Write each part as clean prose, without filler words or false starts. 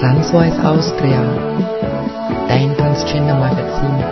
Transvoice Austria, dein Transgender-Magazin.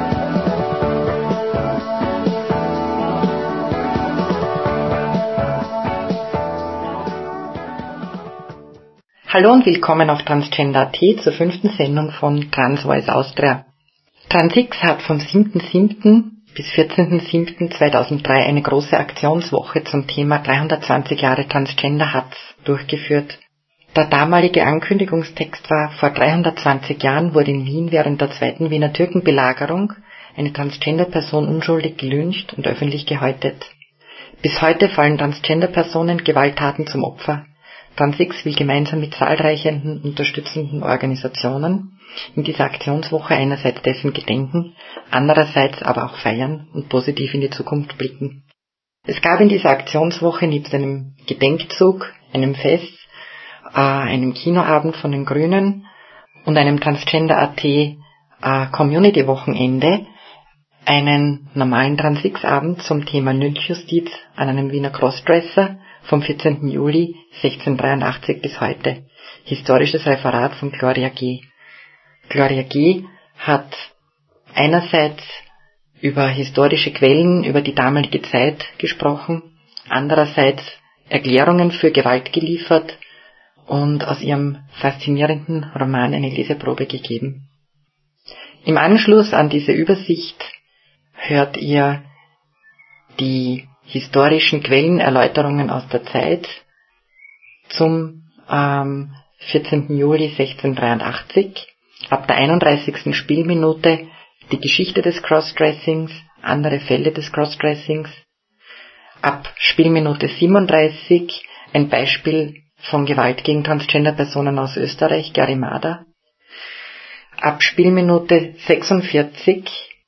Hallo und willkommen auf Transgender.at zur 5. Sendung von Transvoice Austria. Transix hat vom 7.7. bis 14.7.2003 eine große Aktionswoche zum Thema 320 Jahre Transgender Hatz durchgeführt. Der damalige Ankündigungstext war: Vor 320 Jahren wurde in Wien während der zweiten Wiener Türkenbelagerung eine Transgender-Person unschuldig gelyncht und öffentlich gehäutet. Bis heute fallen Transgender-Personen Gewalttaten zum Opfer. Transix will gemeinsam mit zahlreichen unterstützenden Organisationen in dieser Aktionswoche einerseits dessen gedenken, andererseits aber auch feiern und positiv in die Zukunft blicken. Es gab in dieser Aktionswoche nebst einem Gedenkzug, einem Fest, einem Kinoabend von den Grünen und einem Transgender.at Community-Wochenende einen normalen Transix-Abend zum Thema Lynchjustiz an einem Wiener Crossdresser vom 14. Juli 1683 bis heute. Historisches Referat von Gloria G. Gloria G. hat einerseits über historische Quellen, über die damalige Zeit gesprochen, andererseits Erklärungen für Gewalt geliefert und aus ihrem faszinierenden Roman eine Leseprobe gegeben. Im Anschluss an diese Übersicht hört ihr die historischen Quellenerläuterungen aus der Zeit zum 14. Juli 1683. Ab der 31. Spielminute die Geschichte des Crossdressings, andere Fälle des Crossdressings. Ab Spielminute 37 ein Beispiel von Gewalt gegen Transgender-Personen aus Österreich, Garimada. Ab Spielminute 46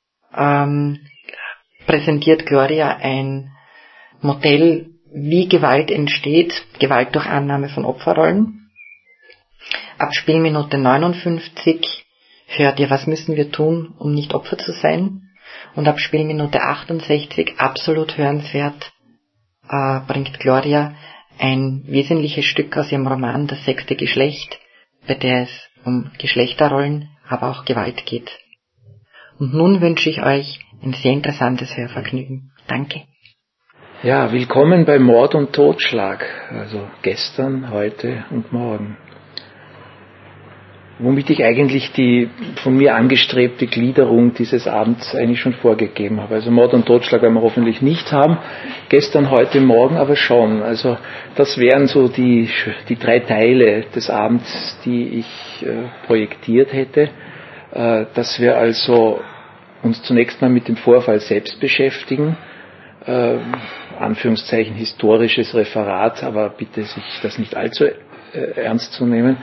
präsentiert Gloria ein Modell, wie Gewalt entsteht, Gewalt durch Annahme von Opferrollen. Ab Spielminute 59 hört ihr, was müssen wir tun, um nicht Opfer zu sein. Und ab Spielminute 68, absolut hörenswert, bringt Gloria ein wesentliches Stück aus ihrem Roman Das 6. Geschlecht, bei der es um Geschlechterrollen, aber auch Gewalt geht. Und nun wünsche ich euch ein sehr interessantes Hörvergnügen. Danke. Ja, willkommen bei Mord und Totschlag, also gestern, heute und morgen. Womit ich eigentlich die von mir angestrebte Gliederung dieses Abends eigentlich schon vorgegeben habe. Also Mord und Totschlag werden wir hoffentlich nicht haben, gestern, heute, morgen aber schon. Also das wären so die 3 Teile des Abends, die ich projektiert hätte, dass wir also uns zunächst mal mit dem Vorfall selbst beschäftigen, Anführungszeichen historisches Referat, aber bitte sich das nicht allzu ernst zu nehmen.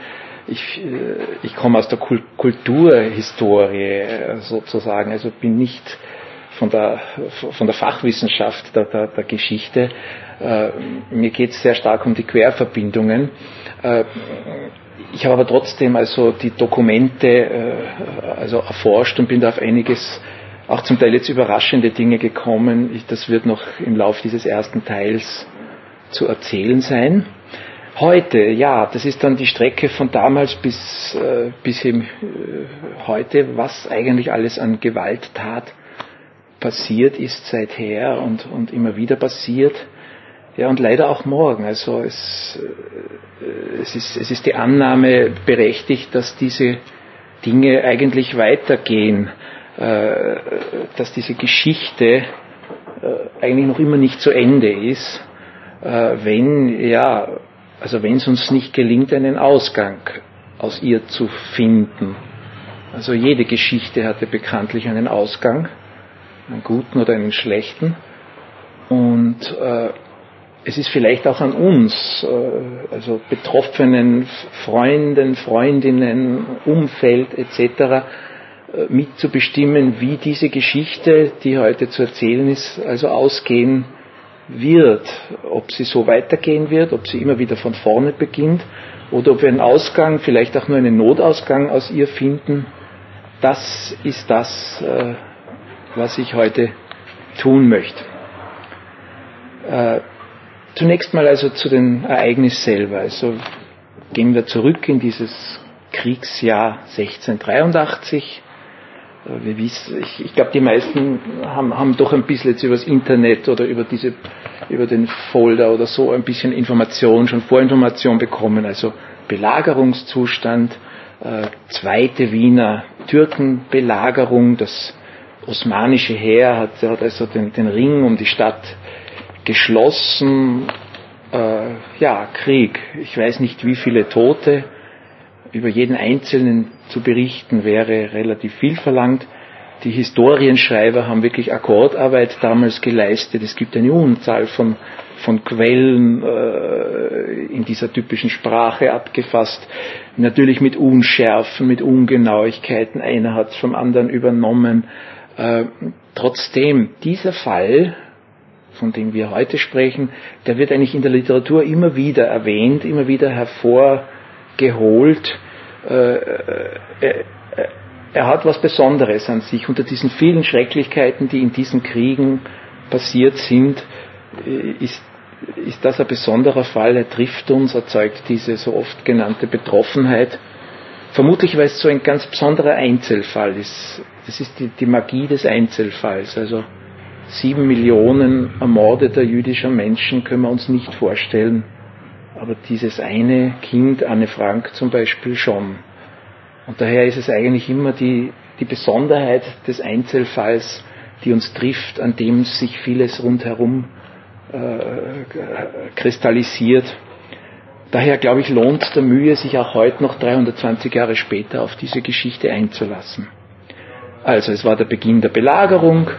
Ich komme aus der Kulturhistorie sozusagen, also bin nicht von der Fachwissenschaft der Geschichte. Mir geht es sehr stark um die Querverbindungen. Ich habe aber trotzdem also die Dokumente also erforscht und bin da auf einiges, auch zum Teil jetzt überraschende Dinge gekommen. Das wird noch im Laufe dieses ersten Teils zu erzählen sein. Heute, ja, das ist dann die Strecke von damals bis eben heute, was eigentlich alles an Gewalttat passiert ist seither und immer wieder passiert. Ja, und leider auch morgen. Also es ist die Annahme berechtigt, dass diese Dinge eigentlich weitergehen, dass diese Geschichte eigentlich noch immer nicht zu Ende ist, wenn es uns nicht gelingt, einen Ausgang aus ihr zu finden. Also jede Geschichte hatte bekanntlich einen Ausgang, einen guten oder einen schlechten. Und es ist vielleicht auch an uns, also betroffenen Freunden, Freundinnen, Umfeld etc., mitzubestimmen, wie diese Geschichte, die heute zu erzählen ist, also ausgehen wird, ob sie so weitergehen wird, ob sie immer wieder von vorne beginnt oder ob wir einen Ausgang, vielleicht auch nur einen Notausgang aus ihr finden. Das ist das, was ich heute tun möchte. Zunächst mal also zu den Ereignissen selber. Also gehen wir zurück in dieses Kriegsjahr 1683. Ich glaube, die meisten haben doch ein bisschen jetzt über das Internet oder über den Folder oder so ein bisschen schon Vorinformation bekommen. Also Belagerungszustand, zweite Wiener Türkenbelagerung, das osmanische Heer hat also den Ring um die Stadt geschlossen. Krieg. Ich weiß nicht, wie viele Tote. Über jeden Einzelnen zu berichten wäre relativ viel verlangt. Die Historienschreiber haben wirklich Akkordarbeit damals geleistet. Es gibt eine Unzahl von Quellen in dieser typischen Sprache abgefasst. Natürlich mit Unschärfen, mit Ungenauigkeiten. Einer hat es vom anderen übernommen. Trotzdem, dieser Fall, von dem wir heute sprechen, der wird eigentlich in der Literatur immer wieder erwähnt, immer wieder hervorgeholt. Er hat was Besonderes an sich. Unter diesen vielen Schrecklichkeiten, die in diesen Kriegen passiert sind, ist das ein besonderer Fall. Er trifft uns, erzeugt diese so oft genannte Betroffenheit. Vermutlich, weil es so ein ganz besonderer Einzelfall ist. Das ist die Magie des Einzelfalls. Also 7 Millionen ermordeter jüdischer Menschen können wir uns nicht vorstellen. Aber dieses eine Kind, Anne Frank zum Beispiel, schon. Und daher ist es eigentlich immer die Besonderheit des Einzelfalls, die uns trifft, an dem sich vieles rundherum kristallisiert. Daher, glaube ich, lohnt der Mühe, sich auch heute noch 320 Jahre später auf diese Geschichte einzulassen. Also, es war der Beginn der Belagerung.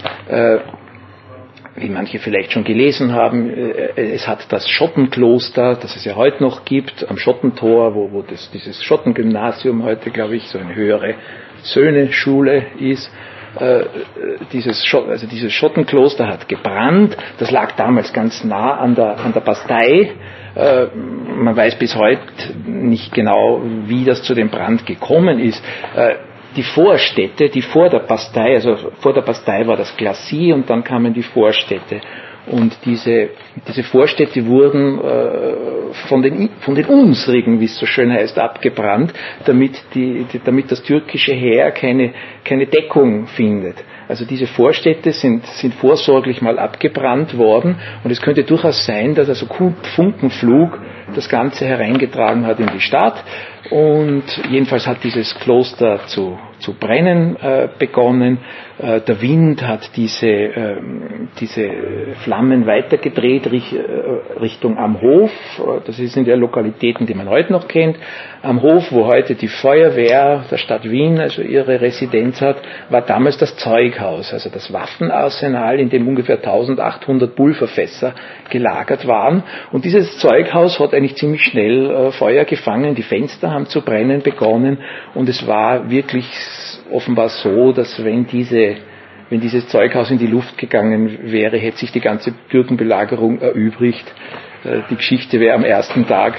Wie manche vielleicht schon gelesen haben, es hat das Schottenkloster, das es ja heute noch gibt, am Schottentor, wo dieses Schottengymnasium heute, glaube ich, so eine höhere Söhne-Schule ist. Dieses Schottenkloster hat gebrannt. Das lag damals ganz nah an der Bastei. Man weiß bis heute nicht genau, wie das zu dem Brand gekommen ist. Die Vorstädte, die vor der Bastei, also vor der Bastei war das Glacis und dann kamen die Vorstädte. Und diese Vorstädte wurden von den unsrigen, wie es so schön heißt, abgebrannt, damit das türkische Heer keine Deckung findet. Also diese Vorstädte sind vorsorglich mal abgebrannt worden und es könnte durchaus sein, dass also Funkenflug das Ganze hereingetragen hat in die Stadt und jedenfalls hat dieses Kloster zu brennen begonnen. Der Wind hat diese Flammen weitergedreht Richtung am Hof. Das sind ja Lokalitäten, die man heute noch kennt. Am Hof, wo heute die Feuerwehr der Stadt Wien, also ihre Residenz hat, war damals das Zeughaus, also das Waffenarsenal, in dem ungefähr 1800 Pulverfässer gelagert waren. Und dieses Zeughaus hat eigentlich ziemlich schnell Feuer gefangen. Die Fenster haben zu brennen begonnen und es war wirklich offenbar so, dass wenn dieses Zeughaus in die Luft gegangen wäre, hätte sich die ganze Türkenbelagerung erübrigt. Die Geschichte wäre am ersten Tag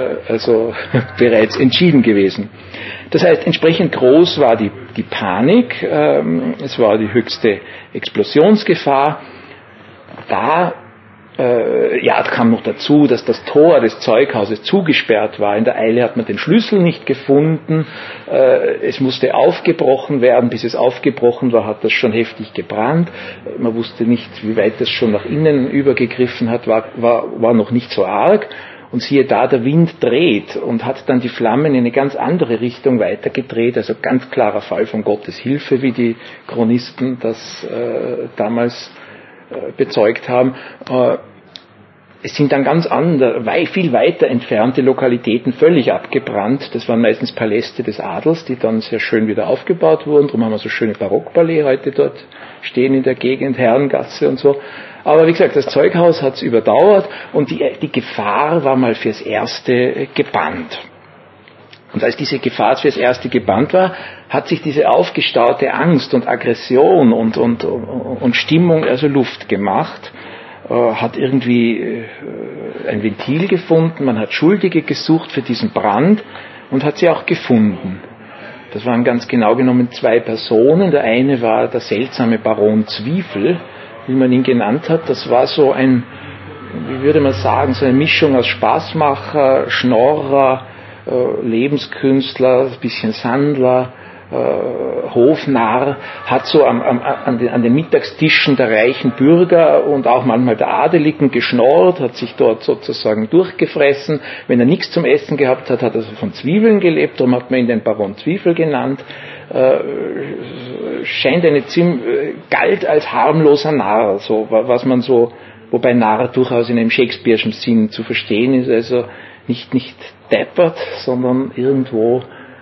bereits entschieden gewesen. Das heißt, entsprechend groß war die Panik, es war die höchste Explosionsgefahr. Da kam noch dazu, dass das Tor des Zeughauses zugesperrt war. In der Eile hat man den Schlüssel nicht gefunden. Es musste aufgebrochen werden. Bis es aufgebrochen war, hat das schon heftig gebrannt. Man wusste nicht, wie weit das schon nach innen übergegriffen hat, war noch nicht so arg. Und siehe da, der Wind dreht und hat dann die Flammen in eine ganz andere Richtung weitergedreht. Also ganz klarer Fall von Gottes Hilfe, wie die Chronisten das damals bezeugt haben. Es sind dann ganz andere, viel weiter entfernte Lokalitäten völlig abgebrannt. Das waren meistens Paläste des Adels, die dann sehr schön wieder aufgebaut wurden. Darum haben wir so schöne Barockpalais heute dort stehen in der Gegend, Herrengasse und so. Aber wie gesagt, das Zeughaus hat es überdauert und die Gefahr war mal fürs Erste gebannt. Und als diese Gefahr fürs Erste gebannt war, hat sich diese aufgestaute Angst und Aggression und Stimmung also Luft gemacht, hat irgendwie ein Ventil gefunden, man hat Schuldige gesucht für diesen Brand und hat sie auch gefunden. Das waren ganz genau genommen 2 Personen. Der eine war der seltsame Baron Zwiefel, wie man ihn genannt hat. Das war so wie würde man sagen, so eine Mischung aus Spaßmacher, Schnorrer, Lebenskünstler, ein bisschen Sandler, Hofnarr, hat so an den Mittagstischen der reichen Bürger und auch manchmal der Adeligen geschnorrt, hat sich dort sozusagen durchgefressen. Wenn er nichts zum Essen gehabt hat, hat er von Zwiebeln gelebt, darum hat man ihn den Baron Zwiefel genannt. Scheint galt als harmloser Narr, so was man so, wobei Narr durchaus in einem Shakespeare'schen Sinn zu verstehen ist, also nicht deppert, sondern irgendwo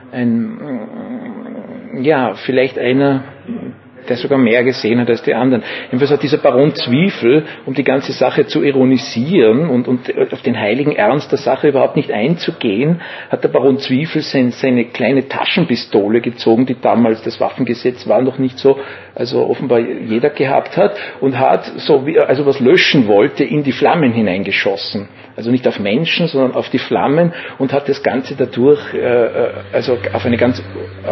vielleicht einer, der sogar mehr gesehen hat als die anderen. Jedenfalls hat dieser Baron Zwiefel, um die ganze Sache zu ironisieren und auf den heiligen Ernst der Sache überhaupt nicht einzugehen, hat der Baron Zwiefel seine kleine Taschenpistole gezogen, die damals, das Waffengesetz war noch nicht so, also offenbar jeder gehabt hat, und hat, also was löschen wollte, in die Flammen hineingeschossen. Also nicht auf Menschen, sondern auf die Flammen, und hat das Ganze dadurch also auf eine ganz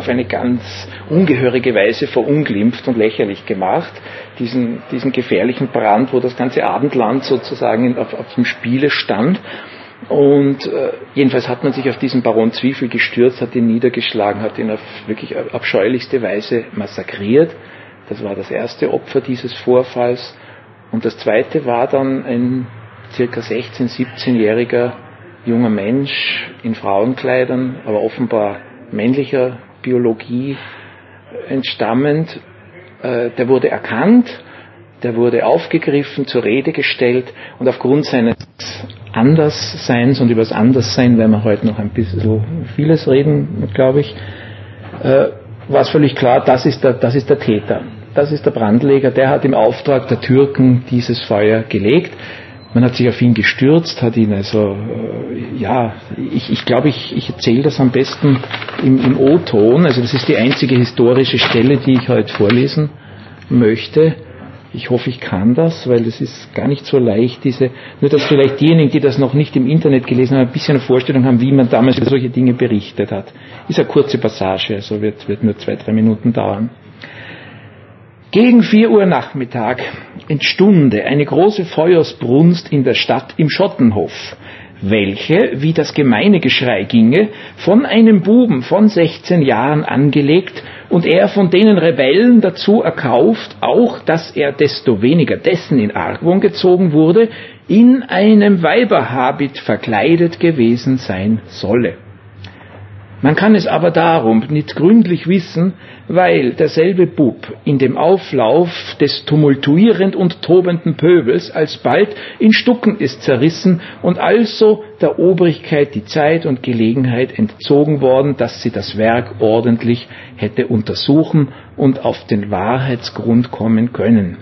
ungehörige Weise verunglimpft und lächerlich gemacht, diesen gefährlichen Brand, wo das ganze Abendland sozusagen auf dem Spiele stand. Und jedenfalls hat man sich auf diesen Baron Zwiefel gestürzt, hat ihn niedergeschlagen, hat ihn auf wirklich abscheulichste Weise massakriert. Das war das erste Opfer dieses Vorfalls. Und das zweite war dann ein circa 16-, 17-jähriger junger Mensch in Frauenkleidern, aber offenbar männlicher Biologie entstammend. Der wurde erkannt, der wurde aufgegriffen, zur Rede gestellt, und aufgrund seines Andersseins, und über das Anderssein werden wir heute noch ein bisschen so vieles reden, glaube ich, war es völlig klar, das ist der Täter, das ist der Brandleger, der hat im Auftrag der Türken dieses Feuer gelegt. Man hat sich auf ihn gestürzt, hat ihn also, ich glaube, ich erzähle das am besten im O-Ton, also das ist die einzige historische Stelle, die ich heute vorlesen möchte. Ich hoffe, ich kann das, weil das ist gar nicht so leicht, nur dass vielleicht diejenigen, die das noch nicht im Internet gelesen haben, ein bisschen eine Vorstellung haben, wie man damals über solche Dinge berichtet hat. Ist eine kurze Passage, also wird nur 2-3 Minuten dauern. Gegen 4 Uhr Nachmittag entstunde eine große Feuersbrunst in der Stadt im Schottenhof, welche, wie das gemeine Geschrei ginge, von einem Buben von 16 Jahren angelegt und er von denen Rebellen dazu erkauft, auch dass er desto weniger dessen in Argwohn gezogen wurde, in einem Weiberhabit verkleidet gewesen sein solle. Man kann es aber darum nicht gründlich wissen, weil derselbe Bub in dem Auflauf des tumultuierend und tobenden Pöbels alsbald in Stucken ist zerrissen und also der Obrigkeit die Zeit und Gelegenheit entzogen worden, dass sie das Werk ordentlich hätte untersuchen und auf den Wahrheitsgrund kommen können.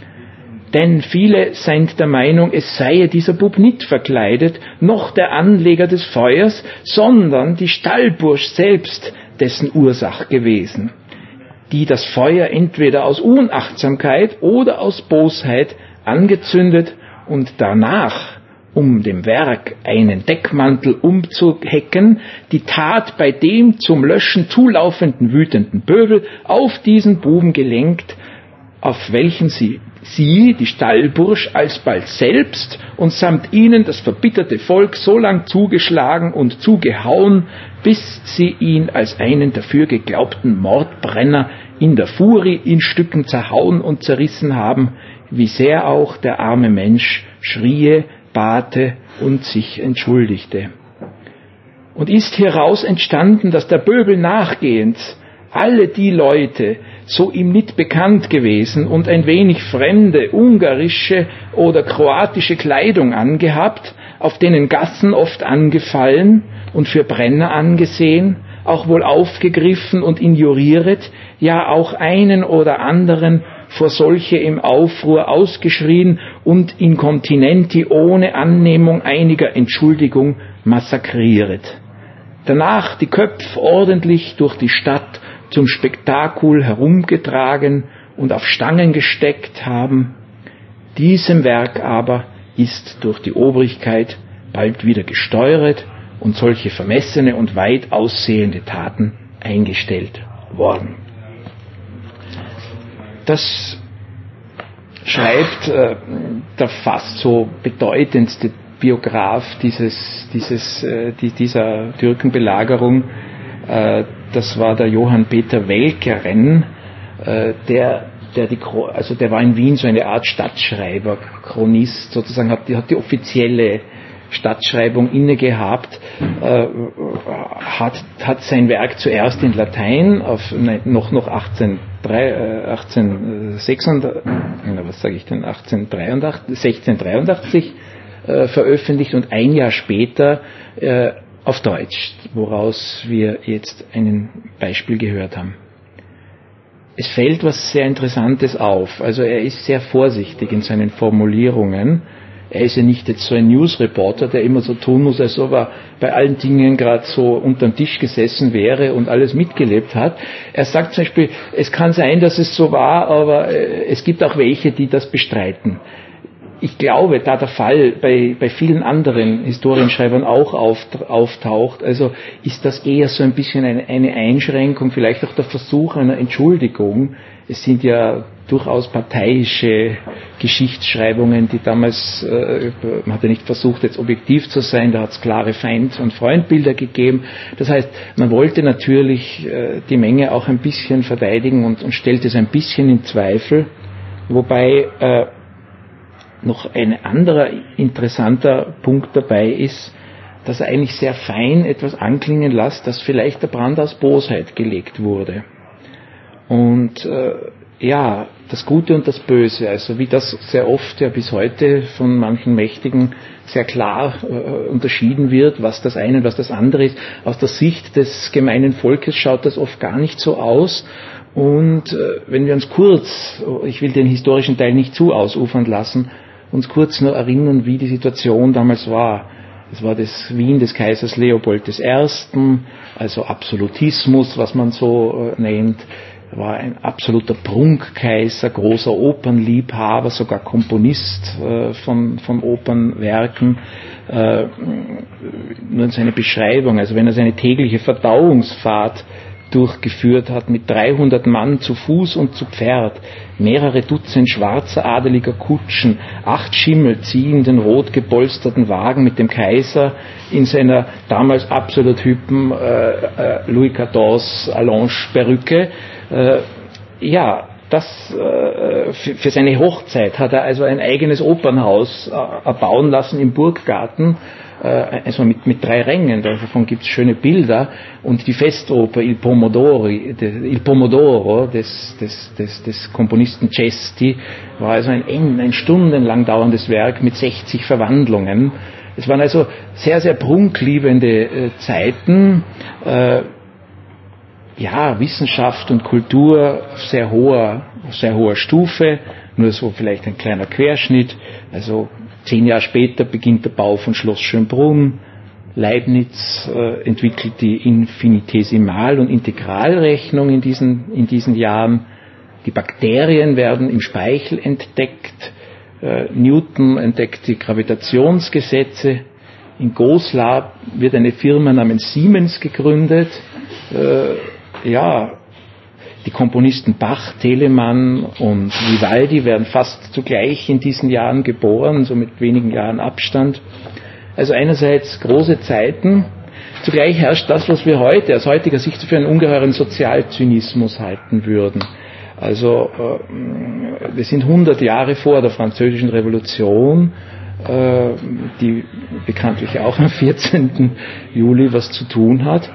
Denn viele sind der Meinung, es sei dieser Bub nicht verkleidet, noch der Anleger des Feuers, sondern die Stallbursch selbst dessen Ursach gewesen, die das Feuer entweder aus Unachtsamkeit oder aus Bosheit angezündet und danach, um dem Werk einen Deckmantel umzuhecken, die Tat bei dem zum Löschen zulaufenden wütenden Pöbel auf diesen Buben gelenkt, auf welchen sie, die Stallbursch, alsbald selbst und samt ihnen das verbitterte Volk so lang zugeschlagen und zugehauen, bis sie ihn als einen dafür geglaubten Mordbrenner in der Furie in Stücken zerhauen und zerrissen haben, wie sehr auch der arme Mensch schrie, bate und sich entschuldigte. Und ist hieraus entstanden, dass der Pöbel nachgehend alle die Leute, so ihm nicht bekannt gewesen und ein wenig fremde, ungarische oder kroatische Kleidung angehabt, auf denen Gassen oft angefallen und für Brenner angesehen, auch wohl aufgegriffen und injurieret, ja auch einen oder anderen vor solche im Aufruhr ausgeschrien und incontinenti ohne Annehmung einiger Entschuldigung massakrieret. Danach die Köpfe ordentlich durch die Stadt zum Spektakul herumgetragen und auf Stangen gesteckt haben. Diesem Werk aber ist durch die Obrigkeit bald wieder gesteuert und solche vermessene und weit aussehende Taten eingestellt worden. Das schreibt der fast so bedeutendste Biograf dieser Türkenbelagerung, das war der Johann Peter Welkeren, der war in Wien so eine Art Stadtschreiber, Chronist sozusagen, hat die offizielle Stadtschreibung inne gehabt, hat sein Werk zuerst in Latein noch 1683 veröffentlicht und ein Jahr später auf Deutsch, woraus wir jetzt ein Beispiel gehört haben. Es fällt was sehr Interessantes auf. Also er ist sehr vorsichtig in seinen Formulierungen. Er ist ja nicht jetzt so ein News-Reporter, der immer so tun muss, als ob er bei allen Dingen gerade so unterm Tisch gesessen wäre und alles mitgelebt hat. Er sagt zum Beispiel, es kann sein, dass es so war, aber es gibt auch welche, die das bestreiten. Ich glaube, da der Fall bei vielen anderen Historienschreibern auch auftaucht, also ist das eher so ein bisschen eine Einschränkung, vielleicht auch der Versuch einer Entschuldigung. Es sind ja durchaus parteiische Geschichtsschreibungen, die damals, man hat ja nicht versucht, jetzt objektiv zu sein, da hat es klare Feind- und Freundbilder gegeben. Das heißt, man wollte natürlich die Menge auch ein bisschen verteidigen und stellte es ein bisschen in Zweifel, wobei noch ein anderer interessanter Punkt dabei ist, dass er eigentlich sehr fein etwas anklingen lässt, dass vielleicht der Brand aus Bosheit gelegt wurde. Und das Gute und das Böse, also wie das sehr oft ja bis heute von manchen Mächtigen sehr klar unterschieden wird, was das eine und was das andere ist. Aus der Sicht des gemeinen Volkes schaut das oft gar nicht so aus. Und wenn wir uns kurz, ich will den historischen Teil nicht zu ausufern lassen, uns kurz nur erinnern, wie die Situation damals war. Es war das Wien des Kaisers Leopold I., also Absolutismus, was man so nennt. Er war ein absoluter Prunkkaiser, großer Opernliebhaber, sogar Komponist von Opernwerken. Nur seine Beschreibung, also wenn er seine tägliche Verdauungsfahrt durchgeführt hat mit 300 Mann zu Fuß und zu Pferd, mehrere Dutzend schwarzer adeliger Kutschen, 8 Schimmel ziehenden rot gepolsterten Wagen mit dem Kaiser in seiner damals absolut hübschen Louis XIV Allonge-Perücke. Für seine Hochzeit hat er also ein eigenes Opernhaus erbauen lassen im Burggarten, also mit 3 Rängen, davon gibt es schöne Bilder, und die Festoper Il Pomodoro des Komponisten Cesti war also ein stundenlang dauerndes Werk mit 60 Verwandlungen. Es waren also sehr, sehr prunkliebende Zeiten, Wissenschaft und Kultur sehr hoher Stufe, nur so vielleicht ein kleiner Querschnitt, also 10 Jahre später beginnt der Bau von Schloss Schönbrunn. Leibniz entwickelt die Infinitesimal- und Integralrechnung in diesen Jahren. Die Bakterien werden im Speichel entdeckt. Newton entdeckt die Gravitationsgesetze. In Goslar wird eine Firma namens Siemens gegründet. Die Komponisten Bach, Telemann und Vivaldi werden fast zugleich in diesen Jahren geboren, so mit wenigen Jahren Abstand. Also einerseits große Zeiten, zugleich herrscht das, was wir heute aus heutiger Sicht für einen ungeheuren Sozialzynismus halten würden. Also wir sind 100 Jahre vor der Französischen Revolution, die bekanntlich auch am 14. Juli was zu tun hat.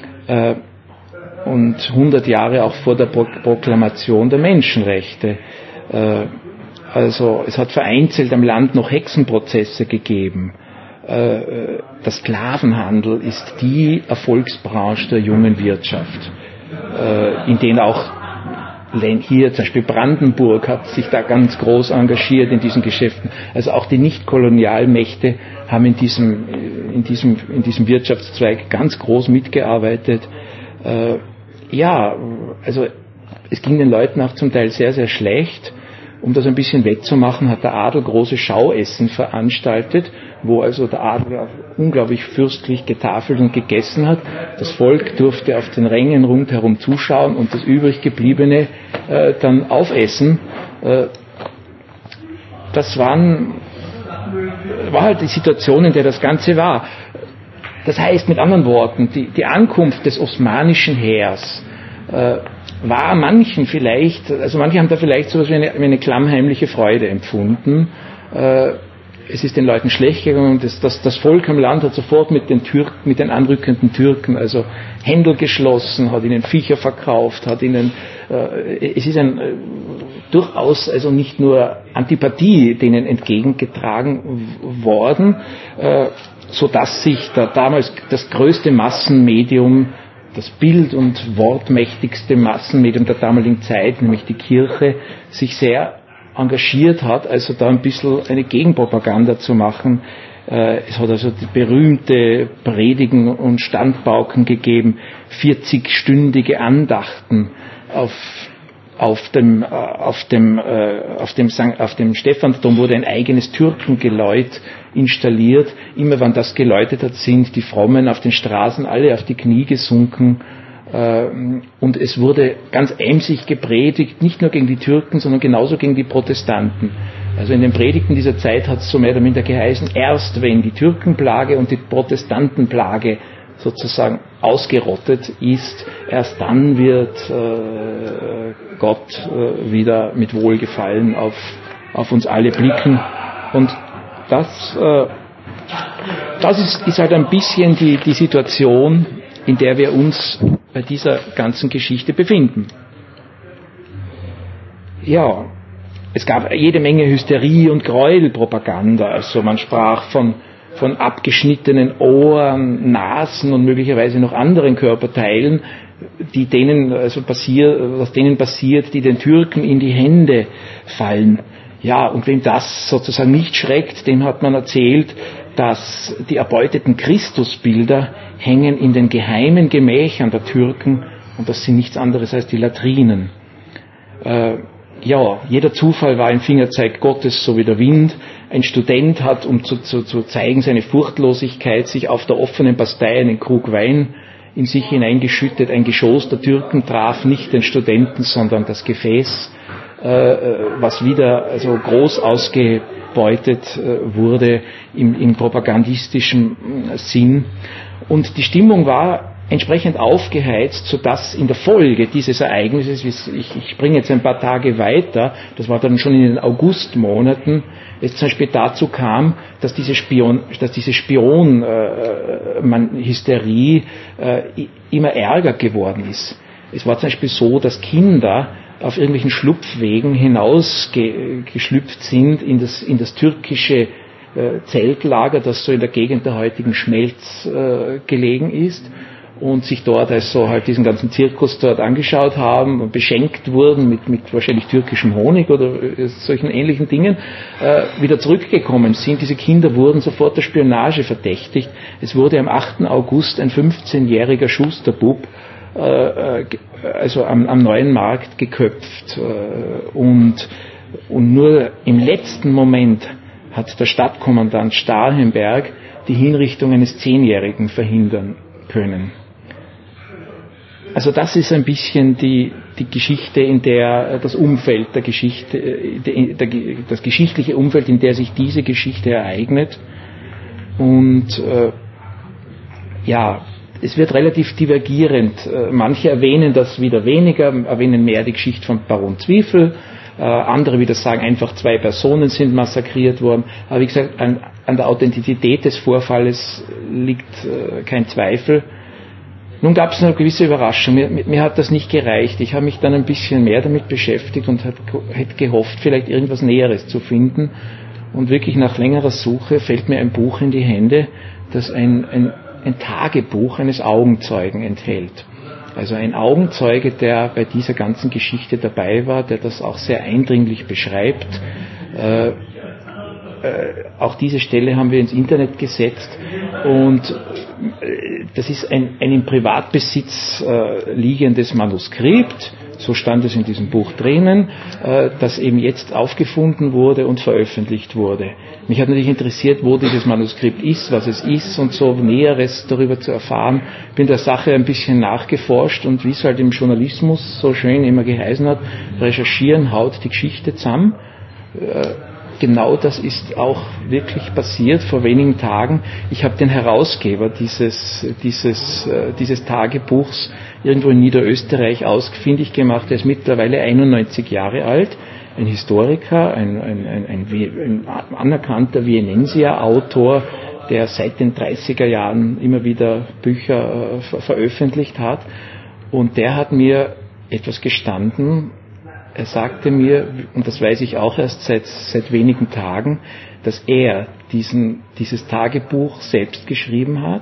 Und 100 Jahre auch vor der Proklamation der Menschenrechte. Also es hat vereinzelt am Land noch Hexenprozesse gegeben. Der Sklavenhandel ist die Erfolgsbranche der jungen Wirtschaft, in denen auch hier zum Beispiel Brandenburg hat sich da ganz groß engagiert in diesen Geschäften. Also auch die Nicht-Kolonialmächte haben in diesem Wirtschaftszweig ganz groß mitgearbeitet. Also es ging den Leuten auch zum Teil sehr, sehr schlecht. Um das ein bisschen wettzumachen, hat der Adel große Schauessen veranstaltet, wo also der Adel unglaublich fürstlich getafelt und gegessen hat. Das Volk durfte auf den Rängen rundherum zuschauen und das übrig gebliebene dann aufessen. Das waren war halt die Situation, in der das Ganze war. Das heißt, mit anderen Worten, die Ankunft des osmanischen Heers war manchen vielleicht, also manche haben da vielleicht so etwas wie eine klammheimliche Freude empfunden. Es ist den Leuten schlecht gegangen, das Volk am Land hat sofort mit den anrückenden Türken, also Händel geschlossen, hat ihnen Viecher verkauft, es ist durchaus also nicht nur Antipathie denen entgegengetragen worden, so dass sich da damals das größte Massenmedium, das bild- und wortmächtigste Massenmedium der damaligen Zeit, nämlich die Kirche, sich sehr engagiert hat, also da ein bisschen eine Gegenpropaganda zu machen. Es hat also die berühmte Predigen und Standpauken gegeben, 40-stündige Andachten auf dem Stephansdom wurde ein eigenes Türkengeläut installiert. Immer wenn das geläutet hat, sind die Frommen auf den Straßen alle auf die Knie gesunken. Und es wurde ganz emsig gepredigt, nicht nur gegen die Türken, sondern genauso gegen die Protestanten. Also in den Predigten dieser Zeit hat es so mehr oder minder geheißen, erst wenn die Türkenplage und die Protestantenplage sozusagen ausgerottet ist, erst dann wird Gott wieder mit Wohlgefallen auf uns alle blicken. Und das ist halt ein bisschen die Situation, in der wir uns bei dieser ganzen Geschichte befinden. Ja, es gab jede Menge Hysterie und Gräuelpropaganda. Also man sprach von abgeschnittenen Ohren, Nasen und möglicherweise noch anderen Körperteilen, was denen passiert, die den Türken in die Hände fallen. Ja, und wem das sozusagen nicht schreckt, dem hat man erzählt, dass die erbeuteten Christusbilder hängen in den geheimen Gemächern der Türken und das sind nichts anderes als die Latrinen. Jeder Zufall war ein Fingerzeig Gottes, so wie der Wind. Ein Student hat, um zu zeigen seine Furchtlosigkeit, sich auf der offenen Bastei einen Krug Wein in sich hineingeschüttet. Ein Geschoss der Türken traf nicht den Studenten, sondern das Gefäß, was wieder also groß ausgebeutet wurde im propagandistischen Sinn. Und die Stimmung war entsprechend aufgeheizt, sodass in der Folge dieses Ereignisses, ich springe jetzt ein paar Tage weiter, das war dann schon in den Augustmonaten, es zum Beispiel dazu kam, dass diese Spion-Hysterie immer ärger geworden ist. Es war zum Beispiel so, dass Kinder auf irgendwelchen Schlupfwegen hinausgeschlüpft sind in das türkische Zeltlager, das so in der Gegend der heutigen Schmelz gelegen ist und sich dort also halt diesen ganzen Zirkus dort angeschaut haben und beschenkt wurden mit wahrscheinlich türkischem Honig oder solchen ähnlichen Dingen, wieder zurückgekommen sind. Diese Kinder wurden sofort der Spionage verdächtigt. Es wurde am 8. August ein 15-jähriger Schusterbub also am Neuen Markt geköpft und nur im letzten Moment hat der Stadtkommandant Starhemberg die Hinrichtung eines 10-Jährigen verhindern können. Also das ist ein bisschen die Geschichte, in der das Umfeld der Geschichte, das geschichtliche Umfeld, in der sich diese Geschichte ereignet. Und es wird relativ divergierend. Manche erwähnen das wieder weniger, erwähnen mehr die Geschichte von Baron Zwiefel. Andere wieder sagen, einfach 2 Personen sind massakriert worden. Aber wie gesagt, an der Authentizität des Vorfalles liegt kein Zweifel. Nun gab es eine gewisse Überraschung. Mir hat das nicht gereicht. Ich habe mich dann ein bisschen mehr damit beschäftigt und hätte gehofft, vielleicht irgendwas Näheres zu finden. Und wirklich nach längerer Suche fällt mir ein Buch in die Hände, das ein Tagebuch eines Augenzeugen enthält. Also ein Augenzeuge, der bei dieser ganzen Geschichte dabei war, der das auch sehr eindringlich beschreibt. Auch diese Stelle haben wir ins Internet gesetzt und das ist ein im Privatbesitz liegendes Manuskript, so stand es in diesem Buch drinnen, das eben jetzt aufgefunden wurde und veröffentlicht wurde. Mich hat natürlich interessiert, wo dieses Manuskript ist, was es ist und so Näheres darüber zu erfahren. Bin der Sache ein bisschen nachgeforscht und wie es halt im Journalismus so schön immer geheißen hat, recherchieren haut die Geschichte zusammen. genau das ist auch wirklich passiert vor wenigen Tagen. Ich habe den Herausgeber dieses Tagebuchs irgendwo in Niederösterreich ausfindig gemacht. Er ist mittlerweile 91 Jahre alt, ein Historiker, ein anerkannter Vienensier, Autor, der seit den 30er Jahren immer wieder Bücher veröffentlicht hat. Und der hat mir etwas gestanden. Er sagte mir, und das weiß ich auch erst seit wenigen Tagen, dass er dieses Tagebuch selbst geschrieben hat.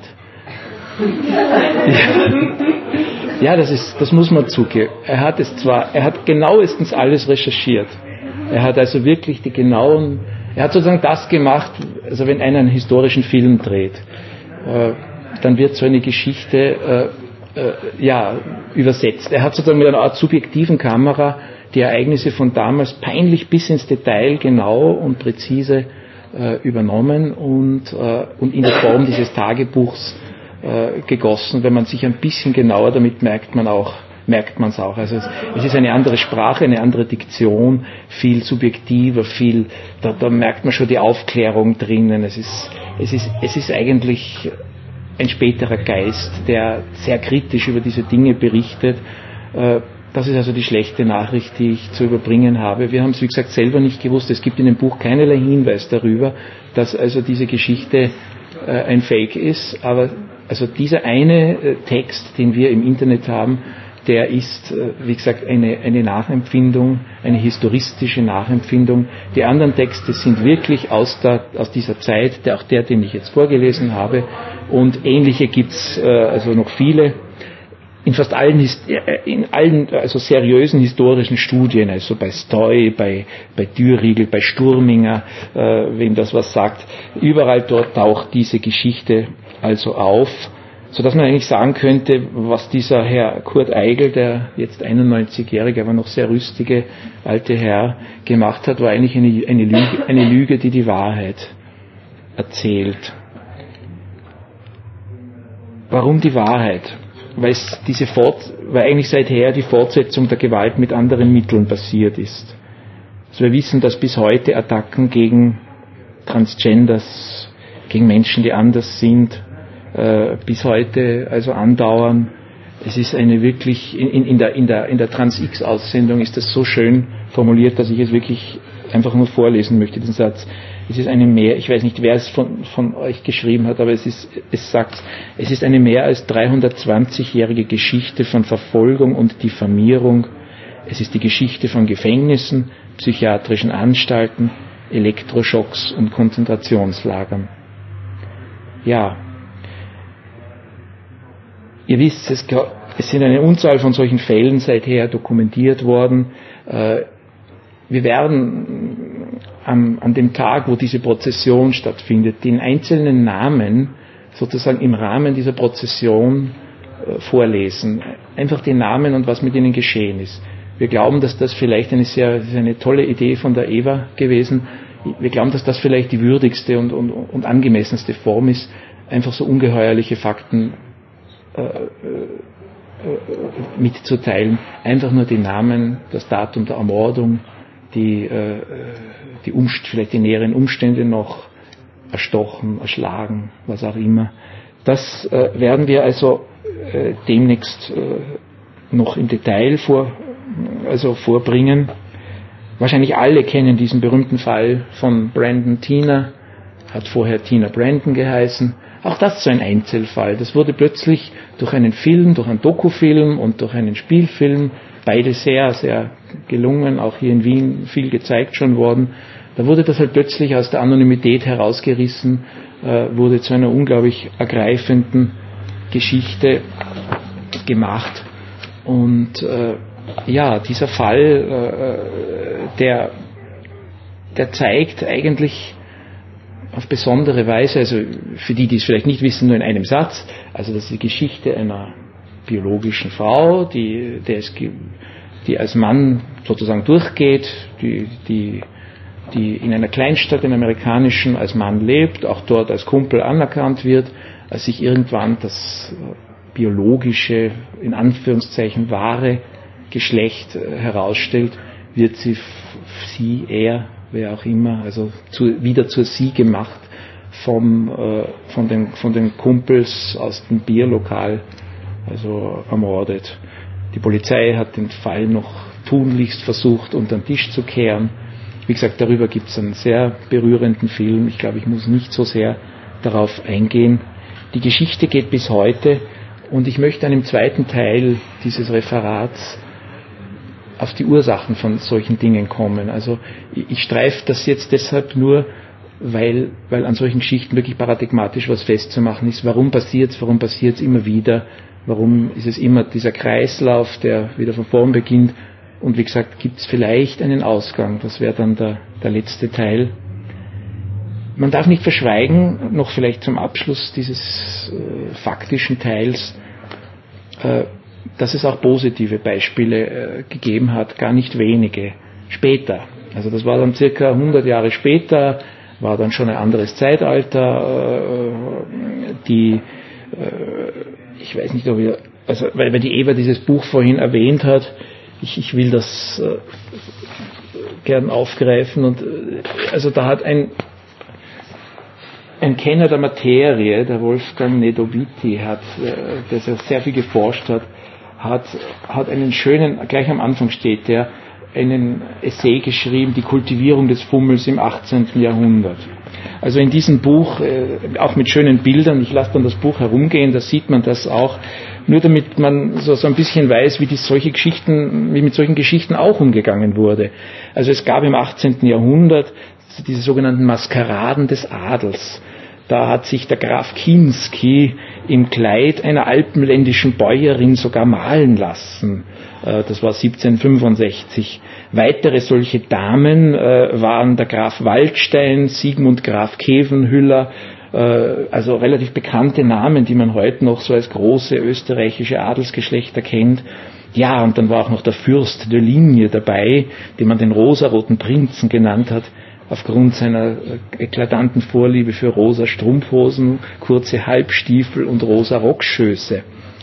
Ja, das muss man zugeben. Er hat genauestens alles recherchiert. Er hat also wirklich er hat sozusagen das gemacht, also wenn einer einen historischen Film dreht, dann wird so eine Geschichte übersetzt. Er hat sozusagen mit einer Art subjektiven Kamera die Ereignisse von damals peinlich bis ins Detail genau und präzise übernommen und in die Form dieses Tagebuchs gegossen. Wenn man sich ein bisschen genauer damit merkt man es auch. Also es ist eine andere Sprache, eine andere Diktion, viel subjektiver, da merkt man schon die Aufklärung drinnen. Es ist eigentlich ein späterer Geist, der sehr kritisch über diese Dinge berichtet. Das ist also die schlechte Nachricht, die ich zu überbringen habe. Wir haben es, wie gesagt, selber nicht gewusst. Es gibt in dem Buch keinerlei Hinweis darüber, dass also diese Geschichte ein Fake ist. Aber also dieser eine Text, den wir im Internet haben, der ist, wie gesagt, eine Nachempfindung, eine historistische Nachempfindung. Die anderen Texte sind wirklich aus dieser Zeit, auch der, den ich jetzt vorgelesen habe. Und ähnliche gibt's also noch viele. In fast allen also seriösen historischen Studien, also bei Stoy, bei Dürriegel, bei Sturminger, wem das was sagt, überall dort taucht diese Geschichte also auf, sodass man eigentlich sagen könnte, was dieser Herr Kurt Eigel, der jetzt 91-jährige, aber noch sehr rüstige alte Herr gemacht hat, war eigentlich eine Lüge, die die Wahrheit erzählt. Warum die Wahrheit? Weil eigentlich seither die Fortsetzung der Gewalt mit anderen Mitteln passiert ist. Also wir wissen, dass bis heute Attacken gegen Transgenders, gegen Menschen, die anders sind, bis heute also andauern. Es ist eine wirklich, in der Trans-X-Aussendung ist das so schön formuliert, dass ich es wirklich einfach nur vorlesen möchte, den Satz. Es ist eine mehr, ich weiß nicht, wer es von euch geschrieben hat, aber es ist eine mehr als 320-jährige Geschichte von Verfolgung und Diffamierung. Es ist die Geschichte von Gefängnissen, psychiatrischen Anstalten, Elektroschocks und Konzentrationslagern. Ja, ihr wisst, es sind eine Unzahl von solchen Fällen seither dokumentiert worden. Wir werden an dem Tag, wo diese Prozession stattfindet, den einzelnen Namen sozusagen im Rahmen dieser Prozession vorlesen. Einfach den Namen und was mit ihnen geschehen ist. Wir glauben, dass das vielleicht eine tolle Idee von der Eva gewesen. Wir glauben, dass das vielleicht die würdigste und angemessenste Form ist, einfach so ungeheuerliche Fakten mitzuteilen. Einfach nur die Namen, das Datum der Ermordung, vielleicht die näheren Umstände noch, erstochen, erschlagen, was auch immer. Das werden wir also demnächst noch im Detail vorbringen. Wahrscheinlich alle kennen diesen berühmten Fall von Brandon Teena, hat vorher Tina Brandon geheißen. Auch das ist so ein Einzelfall. Das wurde plötzlich durch einen Film, durch einen Dokufilm und durch einen Spielfilm, beide sehr, sehr gelungen, auch hier in Wien viel gezeigt schon worden. Da wurde das halt plötzlich aus der Anonymität herausgerissen, wurde zu einer unglaublich ergreifenden Geschichte gemacht. Und dieser Fall, der zeigt eigentlich auf besondere Weise, also für die es vielleicht nicht wissen, nur in einem Satz, also das ist die Geschichte einer biologischen Frau, die als Mann sozusagen durchgeht, die in einer Kleinstadt, in amerikanischen, als Mann lebt, auch dort als Kumpel anerkannt wird, als sich irgendwann das biologische, in Anführungszeichen wahre Geschlecht herausstellt, wird wer auch immer, also wieder zur Sie gemacht von den Kumpels aus dem Bierlokal, also ermordet. Die Polizei hat den Fall noch tunlichst versucht, unter den Tisch zu kehren. Wie gesagt, darüber gibt es einen sehr berührenden Film. Ich glaube, ich muss nicht so sehr darauf eingehen. Die Geschichte geht bis heute und ich möchte an dem zweiten Teil dieses Referats auf die Ursachen von solchen Dingen kommen. Also ich streife das jetzt deshalb nur, weil an solchen Geschichten wirklich paradigmatisch was festzumachen ist. Warum passiert es immer wieder? Warum ist es immer dieser Kreislauf, der wieder von vorn beginnt? Und wie gesagt, gibt es vielleicht einen Ausgang. Das wäre dann der letzte Teil. Man darf nicht verschweigen, noch vielleicht zum Abschluss dieses faktischen Teils, dass es auch positive Beispiele gegeben hat, gar nicht wenige, später. Also das war dann circa 100 Jahre später, war dann schon ein anderes Zeitalter, ich weiß nicht, ob ihr, also weil die Eva dieses Buch vorhin erwähnt hat, ich will das gern aufgreifen und also da hat ein Kenner der Materie, der Wolfgang Nedoviti, der sehr viel geforscht hat einen schönen, gleich am Anfang steht der, einen Essay geschrieben, die Kultivierung des Fummels im 18. Jahrhundert. Also in diesem Buch, auch mit schönen Bildern, ich lasse dann das Buch herumgehen, da sieht man das auch, nur damit man so ein bisschen weiß, wie mit solchen Geschichten auch umgegangen wurde. Also es gab im 18. Jahrhundert diese sogenannten Maskeraden des Adels. Da hat sich der Graf Kinsky im Kleid einer alpenländischen Bäuerin sogar malen lassen. Das war 1765. Weitere solche Damen waren der Graf Waldstein, Sigmund Graf Khevenhüller, also relativ bekannte Namen, die man heute noch so als große österreichische Adelsgeschlechter kennt. Ja, und dann war auch noch der Fürst de Ligne dabei, den man den rosaroten Prinzen genannt hat, aufgrund seiner eklatanten Vorliebe für rosa Strumpfhosen, kurze Halbstiefel und rosa Rockschöße.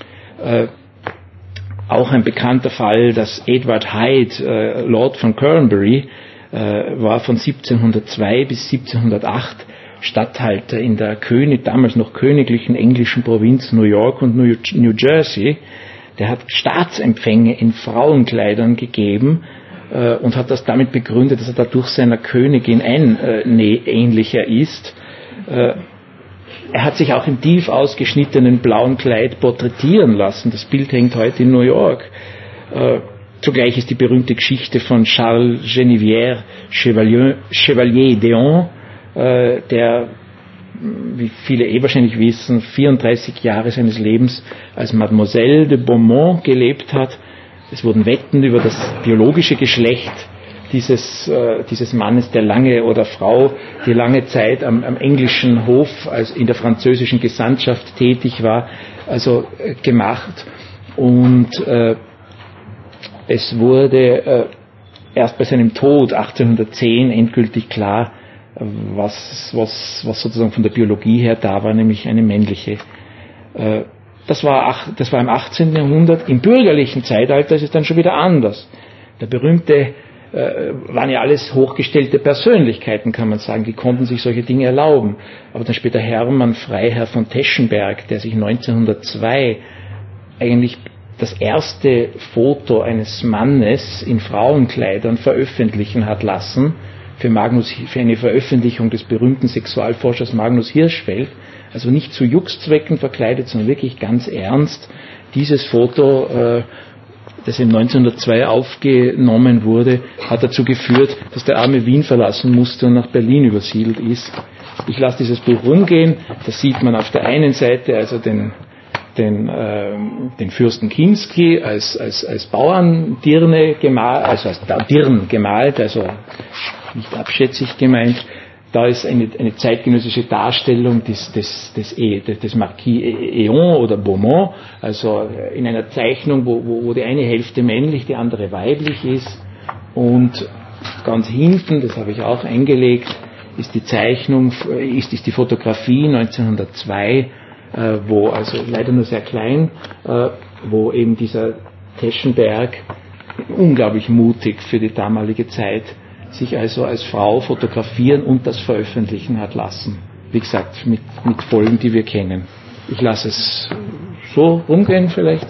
Auch ein bekannter Fall, dass Edward Hyde, Lord von Cornbury, war von 1702 bis 1708 Statthalter in der damals noch königlichen englischen Provinz New York und New Jersey. Der hat Staatsempfänge in Frauenkleidern gegeben und hat das damit begründet, dass er dadurch seiner Königin ähnlicher ist. Er hat sich auch im tief ausgeschnittenen blauen Kleid porträtieren lassen. Das Bild hängt heute in New York. Zugleich ist die berühmte Geschichte von Charles Geneviève Chevalier d'Eon, der, wie viele wahrscheinlich wissen, 34 Jahre seines Lebens als Mademoiselle de Beaumont gelebt hat. Es wurden Wetten über das biologische Geschlecht dieses Mannes, der lange, oder Frau, die lange Zeit am englischen Hof, also in der französischen Gesandtschaft tätig war, also gemacht. Und es wurde erst bei seinem Tod 1810 endgültig klar, was sozusagen von der Biologie her da war, nämlich eine männliche. Das war im 18. Jahrhundert. Im bürgerlichen Zeitalter ist es dann schon wieder anders. Der berühmte waren ja alles hochgestellte Persönlichkeiten, kann man sagen, die konnten sich solche Dinge erlauben. Aber dann später Hermann Freiherr von Teschenberg, der sich 1902 eigentlich das erste Foto eines Mannes in Frauenkleidern veröffentlichen hat lassen, für eine Veröffentlichung des berühmten Sexualforschers Magnus Hirschfeld, also nicht zu Juxzwecken verkleidet, sondern wirklich ganz ernst. Dieses Foto, das im 1902 aufgenommen wurde, hat dazu geführt, dass der arme Wien verlassen musste und nach Berlin übersiedelt ist. Ich lasse dieses Buch rumgehen. Da sieht man auf der einen Seite also den Fürsten Kinsky als Bauerndirne gemalt, also als Dirn gemalt, also nicht abschätzig gemeint. Da ist eine zeitgenössische Darstellung des Marquis Eon oder Beaumont, also in einer Zeichnung, wo die eine Hälfte männlich, die andere weiblich ist. Und ganz hinten, das habe ich auch eingelegt, ist die Zeichnung, ist die Fotografie 1902, wo, also leider nur sehr klein, wo eben dieser Teschenberg unglaublich mutig für die damalige Zeit sich also als Frau fotografieren und das veröffentlichen hat lassen. Wie gesagt, mit Folgen, die wir kennen. Ich lasse es so rumgehen vielleicht.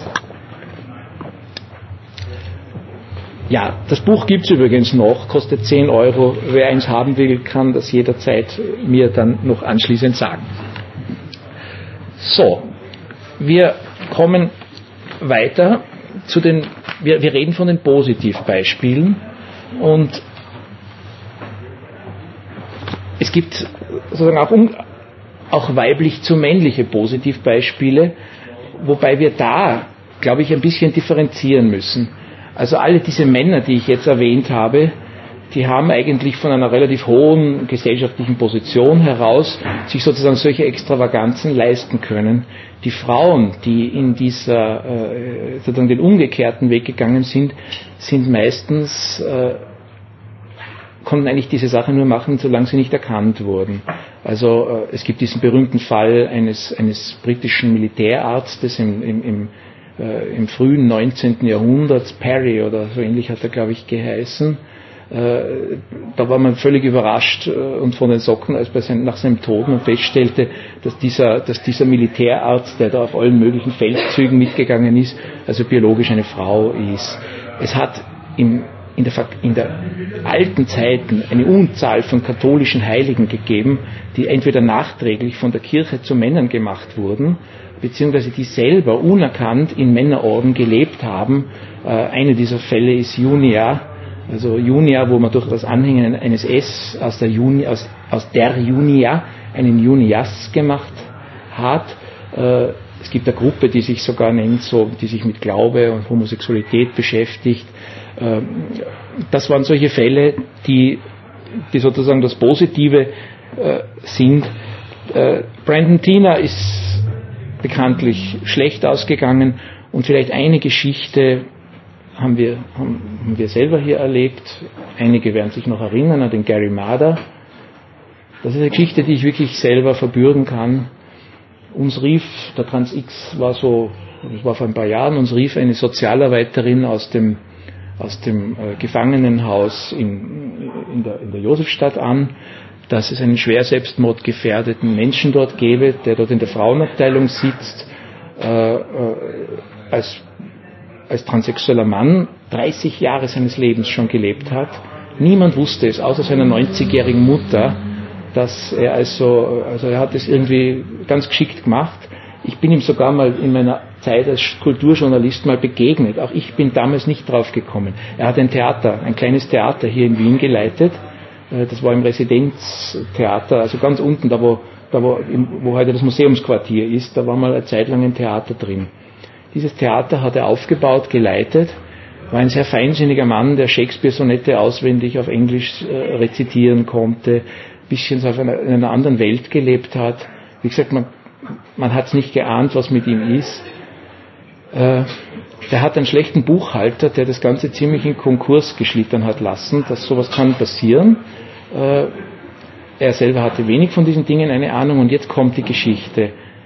Ja, das Buch gibt es übrigens noch, kostet 10 €. Wer eins haben will, kann das jederzeit mir dann noch anschließend sagen. So, wir kommen weiter zu wir reden von den Positivbeispielen und es gibt sozusagen auch weiblich zu männliche Positivbeispiele, wobei wir da, glaube ich, ein bisschen differenzieren müssen. Also alle diese Männer, die ich jetzt erwähnt habe, die haben eigentlich von einer relativ hohen gesellschaftlichen Position heraus sich sozusagen solche Extravaganzen leisten können. Die Frauen, die in dieser sozusagen den umgekehrten Weg gegangen sind meistens konnten eigentlich diese Sache nur machen, solange sie nicht erkannt wurden. Also es gibt diesen berühmten Fall eines britischen Militärarztes im frühen 19. Jahrhundert, Parry oder so ähnlich hat er, glaube ich, geheißen. Da war man völlig überrascht und von den Socken, als nach seinem Tod man feststellte, dass dieser Militärarzt, der da auf allen möglichen Feldzügen mitgegangen ist, also biologisch eine Frau ist. Es hat in der alten Zeiten eine Unzahl von katholischen Heiligen gegeben, die entweder nachträglich von der Kirche zu Männern gemacht wurden, beziehungsweise die selber unerkannt in Männerorden gelebt haben. Eine dieser Fälle ist Junia, also Junia, wo man durch das Anhängen eines S aus der Junia einen Junias gemacht hat. Es gibt eine Gruppe, die sich sogar nennt, die sich mit Glaube und Homosexualität beschäftigt. Das waren solche Fälle, die sozusagen das Positive sind. Brandon Teena ist bekanntlich schlecht ausgegangen und vielleicht eine Geschichte haben wir selber hier erlebt. Einige werden sich noch erinnern an den Gary Marder. Das ist eine Geschichte, die ich wirklich selber verbürgen kann. Uns rief, der Trans-X das war vor ein paar Jahren, uns rief eine Sozialarbeiterin aus dem Gefangenenhaus in der Josefstadt an, dass es einen schwer selbstmordgefährdeten Menschen dort gäbe, der dort in der Frauenabteilung sitzt, als transsexueller Mann 30 Jahre seines Lebens schon gelebt hat. Niemand wusste es, außer seiner 90-jährigen Mutter, dass er er hat es irgendwie ganz geschickt gemacht. Ich bin ihm sogar mal in meiner Zeit als Kulturjournalist mal begegnet. Auch ich bin damals nicht drauf gekommen. Er hat ein kleines Theater hier in Wien geleitet. Das war im Residenztheater, also ganz unten, da wo heute das Museumsquartier ist, da war mal eine Zeit lang ein Theater drin. Dieses Theater hat er aufgebaut, geleitet, war ein sehr feinsinniger Mann, der Shakespeare-Sonette auswendig auf Englisch rezitieren konnte, ein bisschen in einer anderen Welt gelebt hat. Wie gesagt, man hat es nicht geahnt, was mit ihm ist. Der hat einen schlechten Buchhalter, der das Ganze ziemlich in Konkurs geschlittern hat lassen, dass sowas kann passieren. Er selber hatte wenig von diesen Dingen eine Ahnung und jetzt kommt die Geschichte.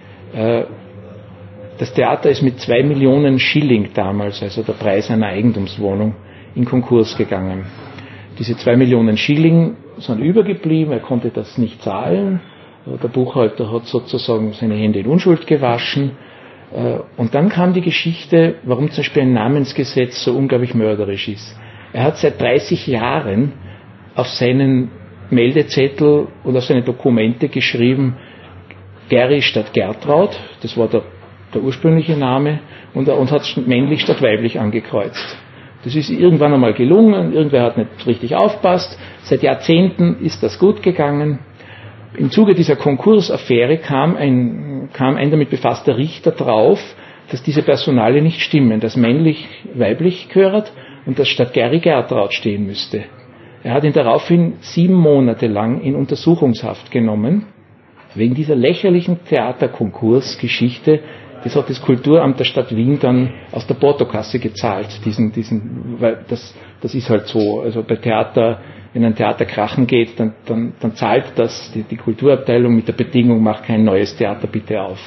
Das Theater ist mit 2 Millionen Schilling damals, also der Preis einer Eigentumswohnung, in Konkurs gegangen. Diese 2 Millionen Schilling sind übergeblieben, er konnte das nicht zahlen. Der Buchhalter hat sozusagen seine Hände in Unschuld gewaschen. Und dann kam die Geschichte, warum zum Beispiel ein Namensgesetz so unglaublich mörderisch ist. Er hat seit 30 Jahren auf seinen Meldezettel und auf seine Dokumente geschrieben, Gary statt Gertraud, das war der ursprüngliche Name, und hat es männlich statt weiblich angekreuzt. Das ist irgendwann einmal gelungen, irgendwer hat nicht richtig aufpasst, seit Jahrzehnten ist das gut gegangen. Im Zuge dieser Konkursaffäre kam ein damit befasster Richter drauf, dass diese Personale nicht stimmen, dass männlich weiblich gehört und dass statt Gary Gertraud stehen müsste. Er hat ihn daraufhin 7 Monate lang in Untersuchungshaft genommen, wegen dieser lächerlichen Theaterkonkursgeschichte. Das hat das Kulturamt der Stadt Wien dann aus der Portokasse gezahlt. Weil das ist halt so. Also bei Theater, wenn ein Theater krachen geht, dann zahlt das die Kulturabteilung mit der Bedingung, mach kein neues Theater bitte auf.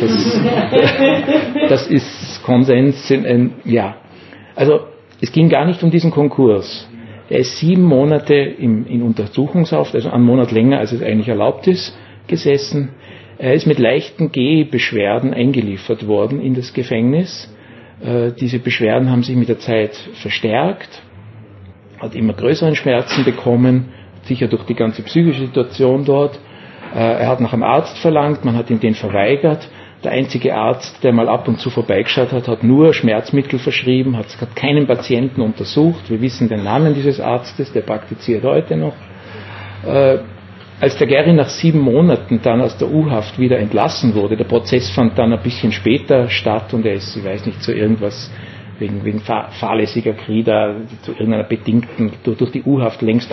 Das ist Konsens. Ja. Also es ging gar nicht um diesen Konkurs. Er ist 7 Monate in Untersuchungshaft, also einen Monat länger, als es eigentlich erlaubt ist, gesessen. Er ist mit leichten Gehbeschwerden eingeliefert worden in das Gefängnis. Diese Beschwerden haben sich mit der Zeit verstärkt, hat immer größeren Schmerzen bekommen, sicher durch die ganze psychische Situation dort. Er hat nach einem Arzt verlangt, man hat ihm den verweigert. Der einzige Arzt, der mal ab und zu vorbeigeschaut hat, hat nur Schmerzmittel verschrieben, hat keinen Patienten untersucht. Wir wissen den Namen dieses Arztes, der praktiziert heute noch. Als der Gary nach 7 Monaten dann aus der U-Haft wieder entlassen wurde, der Prozess fand dann ein bisschen später statt und er ist, ich weiß nicht, zu irgendwas wegen fahrlässiger Krieg zu irgendeiner bedingten, durch die U-Haft längst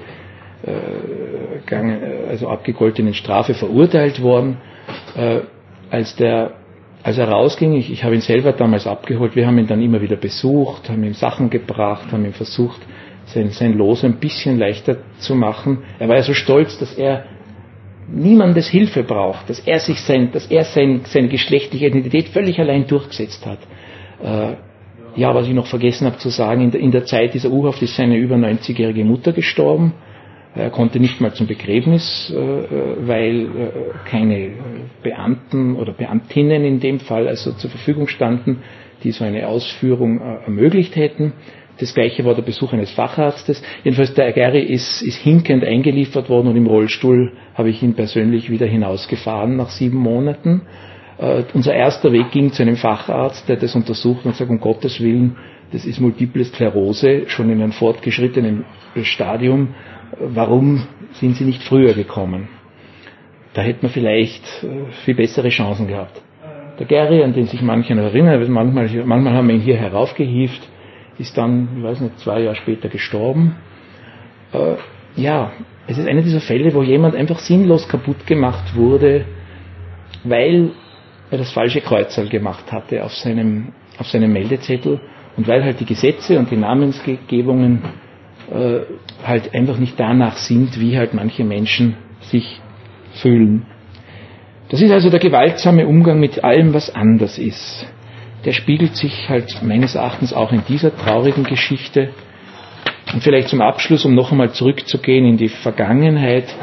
abgegoltenen Strafe verurteilt worden. Als er rausging, ich habe ihn selber damals abgeholt, wir haben ihn dann immer wieder besucht, haben ihm Sachen gebracht, haben ihm versucht, sein Los ein bisschen leichter zu machen. Er war ja so stolz, dass er niemandes Hilfe braucht, dass er seine geschlechtliche Identität völlig allein durchgesetzt hat. Was ich noch vergessen habe zu sagen, in der Zeit dieser U-Haft ist seine über 90-jährige Mutter gestorben. Er konnte nicht mal zum Begräbnis, weil keine Beamten oder Beamtinnen in dem Fall also zur Verfügung standen, die so eine Ausführung ermöglicht hätten. Das Gleiche war der Besuch eines Facharztes. Jedenfalls der Gary ist hinkend eingeliefert worden und im Rollstuhl habe ich ihn persönlich wieder hinausgefahren nach 7 Monaten. Unser erster Weg ging zu einem Facharzt, der das untersucht und sagt, um Gottes Willen, das ist Multiple Sklerose, schon in einem fortgeschrittenen Stadium. Warum sind Sie nicht früher gekommen? Da hätte man vielleicht viel bessere Chancen gehabt. Der Gary, an den sich manche noch erinnern, manchmal haben wir ihn hier heraufgehievt, ist dann, 2 Jahre später gestorben. Es ist einer dieser Fälle, wo jemand einfach sinnlos kaputt gemacht wurde, weil er das falsche Kreuzerl gemacht hatte auf seinem Meldezettel und weil halt die Gesetze und die Namensgebungen halt einfach nicht danach sind, wie halt manche Menschen sich fühlen. Das ist also der gewaltsame Umgang mit allem, was anders ist. Der spiegelt sich halt meines Erachtens auch in dieser traurigen Geschichte. Und vielleicht zum Abschluss, um noch einmal zurückzugehen in die Vergangenheit,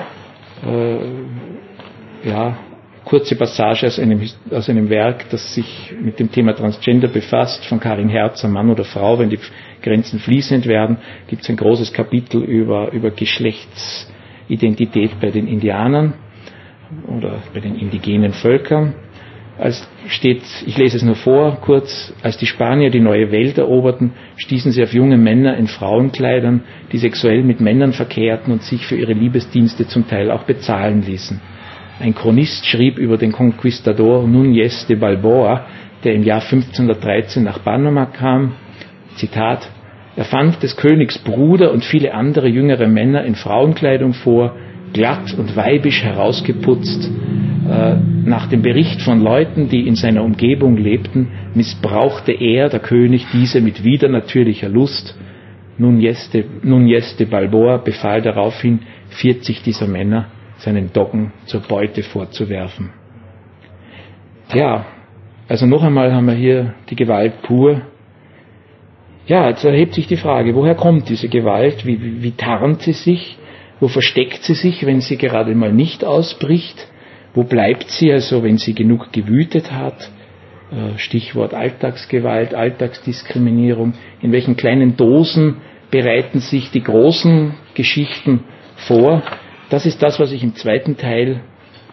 kurze Passage aus einem Werk, das sich mit dem Thema Transgender befasst, von Karin Herzer, Mann oder Frau, wenn die Grenzen fließend werden, gibt es ein großes Kapitel über Geschlechtsidentität bei den Indianern oder bei den indigenen Völkern. Ich lese es nur vor, kurz, als die Spanier die neue Welt eroberten, stießen sie auf junge Männer in Frauenkleidern, die sexuell mit Männern verkehrten und sich für ihre Liebesdienste zum Teil auch bezahlen ließen. Ein Chronist schrieb über den Conquistador Núñez de Balboa, der im Jahr 1513 nach Panama kam, Zitat, er fand des Königs Bruder und viele andere jüngere Männer in Frauenkleidung vor, glatt und weibisch herausgeputzt. Nach dem Bericht von Leuten, die in seiner Umgebung lebten, missbrauchte er, der König, diese mit widernatürlicher Lust. Núñez de Balboa befahl daraufhin, 40 dieser Männer seinen Doggen zur Beute vorzuwerfen. Ja, also noch einmal haben wir hier die Gewalt pur. Ja, jetzt erhebt sich die Frage, woher kommt diese Gewalt? Wie tarnt sie sich? Wo versteckt sie sich, wenn sie gerade mal nicht ausbricht? Wo bleibt sie also, wenn sie genug gewütet hat? Stichwort Alltagsgewalt, Alltagsdiskriminierung. In welchen kleinen Dosen bereiten sich die großen Geschichten vor? Das ist das, was ich im zweiten Teil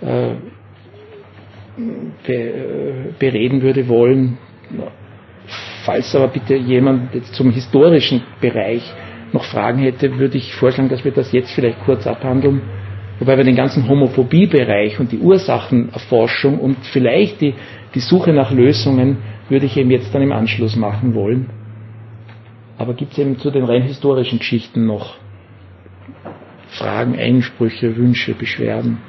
bereden würde wollen. Falls aber bitte jemand jetzt zum historischen Bereich noch Fragen hätte, würde ich vorschlagen, dass wir das jetzt vielleicht kurz abhandeln. Wobei wir den ganzen Homophobie-Bereich und die Ursachenerforschung und vielleicht die Suche nach Lösungen würde ich eben jetzt dann im Anschluss machen wollen. Aber gibt es eben zu den rein historischen Geschichten noch Fragen, Einsprüche, Wünsche, Beschwerden?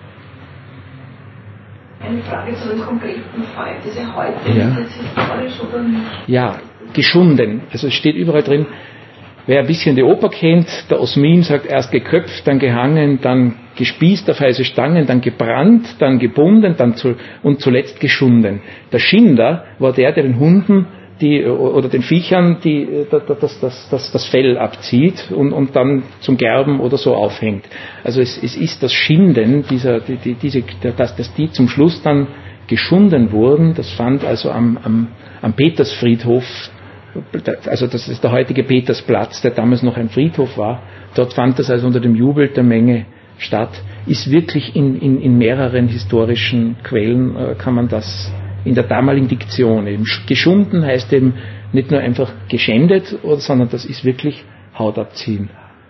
Eine Frage zu dem konkreten Fall. Ist ja heute jetzt historisch oder nicht? Ja, geschunden. Also es steht überall drin, wer ein bisschen die Oper kennt, der Osmin sagt erst geköpft, dann gehangen, dann gespießt auf heiße Stangen, dann gebrannt, dann gebunden und zuletzt geschunden. Der Schinder war der den Hunden oder den Viechern, die das Fell abzieht und dann zum Gerben oder so aufhängt. Also es ist das Schinden dass die zum Schluss dann geschunden wurden, das fand also am Petersfriedhof, also das ist der heutige Petersplatz, der damals noch ein Friedhof war, dort fand das also unter dem Jubel der Menge statt, ist wirklich in mehreren historischen Quellen kann man das in der damaligen Diktion eben. Geschunden heißt eben nicht nur einfach geschändet, sondern das ist wirklich Haut abziehen.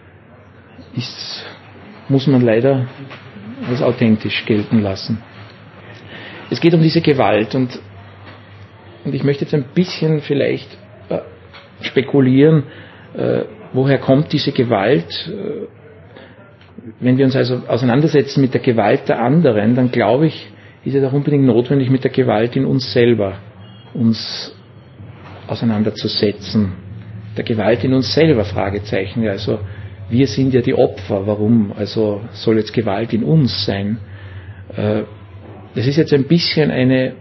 Muss man leider als authentisch gelten lassen. Es geht um diese Gewalt und ich möchte jetzt ein bisschen vielleicht spekulieren, woher kommt diese Gewalt. Wenn wir uns also auseinandersetzen mit der Gewalt der anderen, dann glaube ich, ist es auch unbedingt notwendig, mit der Gewalt in uns selber uns auseinanderzusetzen. Der Gewalt in uns selber, Fragezeichen. Also wir sind ja die Opfer. Warum? Also soll jetzt Gewalt in uns sein? Das ist jetzt ein bisschen eine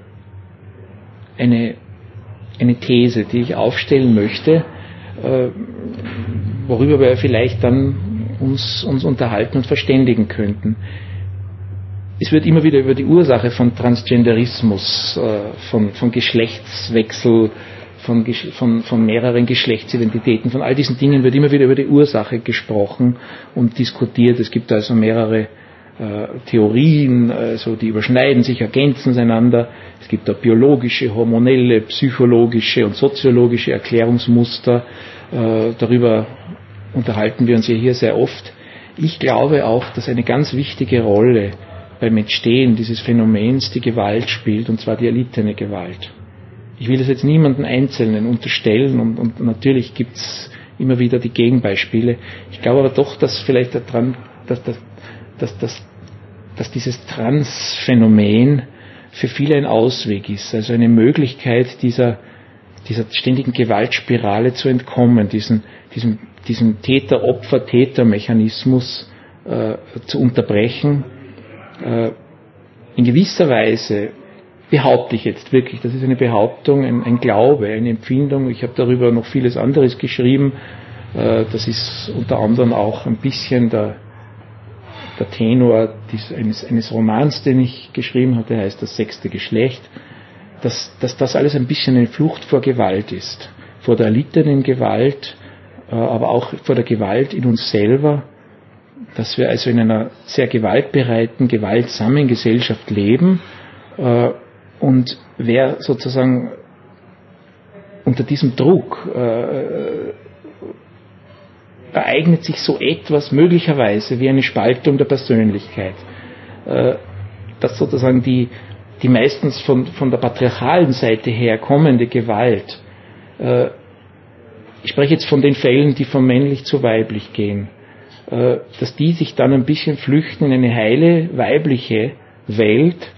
These, die ich aufstellen möchte, worüber wir vielleicht dann uns unterhalten und verständigen könnten. Es wird immer wieder über die Ursache von Transgenderismus, von Geschlechtswechsel, von mehreren Geschlechtsidentitäten, von all diesen Dingen wird immer wieder über die Ursache gesprochen und diskutiert. Es gibt also mehrere Theorien, also die überschneiden sich, ergänzen einander. Es gibt da biologische, hormonelle, psychologische und soziologische Erklärungsmuster. Darüber unterhalten wir uns ja hier sehr oft. Ich glaube auch, dass eine ganz wichtige Rolle beim Entstehen dieses Phänomens die Gewalt spielt, und zwar die erlittene Gewalt. Ich will das jetzt niemandem Einzelnen unterstellen und natürlich gibt es immer wieder die Gegenbeispiele. Ich glaube aber doch, dass vielleicht dass dieses Trans-Phänomen für viele ein Ausweg ist, also eine Möglichkeit, dieser ständigen Gewaltspirale zu entkommen, diesem Täter-Opfer-Täter-Mechanismus zu unterbrechen. In gewisser Weise behaupte ich jetzt wirklich, das ist eine Behauptung, ein Glaube, eine Empfindung. Ich habe darüber noch vieles anderes geschrieben. Das ist unter anderem auch ein bisschen der Tenor eines Romans, den ich geschrieben habe, der heißt Das sechste Geschlecht, dass das alles ein bisschen eine Flucht vor Gewalt ist. Vor der erlittenen Gewalt, aber auch vor der Gewalt in uns selber, dass wir also in einer sehr gewaltbereiten, gewaltsamen Gesellschaft leben und wer sozusagen unter diesem Druck ereignet sich so etwas möglicherweise wie eine Spaltung der Persönlichkeit, dass sozusagen die meistens von der patriarchalen Seite her kommende Gewalt, ich spreche jetzt von den Fällen, die von männlich zu weiblich gehen, dass die sich dann ein bisschen flüchten in eine heile weibliche Welt,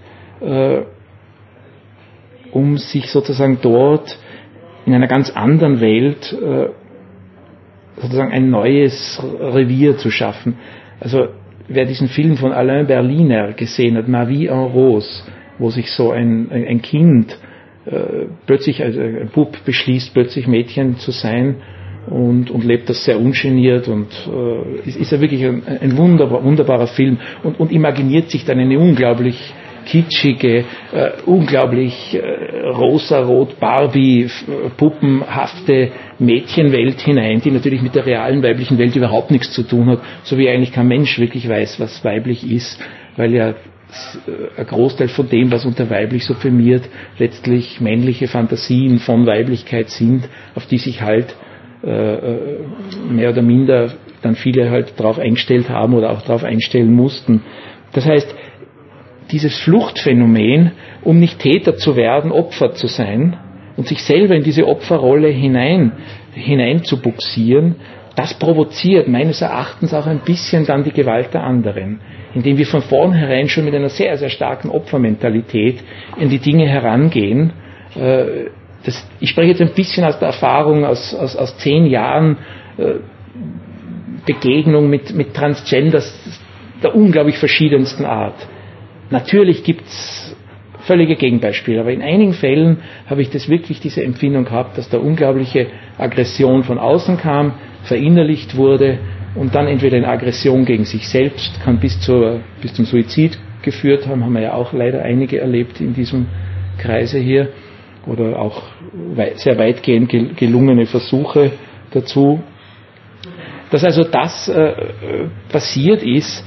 um sich sozusagen dort in einer ganz anderen Welt sozusagen ein neues Revier zu schaffen. Also wer diesen Film von Alain Berliner gesehen hat, Ma vie en rose, wo sich so ein Kind plötzlich, also ein Bub beschließt, plötzlich Mädchen zu sein und lebt das sehr ungeniert und ist ja wirklich ein wunderbarer Film und imaginiert sich dann eine unglaublich kitschige, unglaublich rosa-rot Barbie-puppenhafte Mädchenwelt hinein, die natürlich mit der realen weiblichen Welt überhaupt nichts zu tun hat, so wie eigentlich kein Mensch wirklich weiß, was weiblich ist, weil ja ein Großteil von dem, was unter weiblich subsumiert, letztlich männliche Fantasien von Weiblichkeit sind, auf die sich halt mehr oder minder dann viele halt darauf eingestellt haben oder auch darauf einstellen mussten. Das heißt, dieses Fluchtphänomen, um nicht Täter zu werden, Opfer zu sein und sich selber in diese Opferrolle hinein zu buxieren, das provoziert meines Erachtens auch ein bisschen dann die Gewalt der anderen, indem wir von vornherein schon mit einer sehr, sehr starken Opfermentalität in die Dinge herangehen. Ich spreche jetzt ein bisschen aus der Erfahrung aus 10 Jahren Begegnung mit Transgenders der unglaublich verschiedensten Art. Natürlich gibt es völlige Gegenbeispiel. Aber in einigen Fällen habe ich wirklich diese Empfindung gehabt, dass da unglaubliche Aggression von außen kam, verinnerlicht wurde und dann entweder eine Aggression gegen sich selbst, kann bis zum Suizid geführt haben wir ja auch leider einige erlebt in diesem Kreise hier, oder auch sehr weitgehend gelungene Versuche dazu. Dass also das passiert ist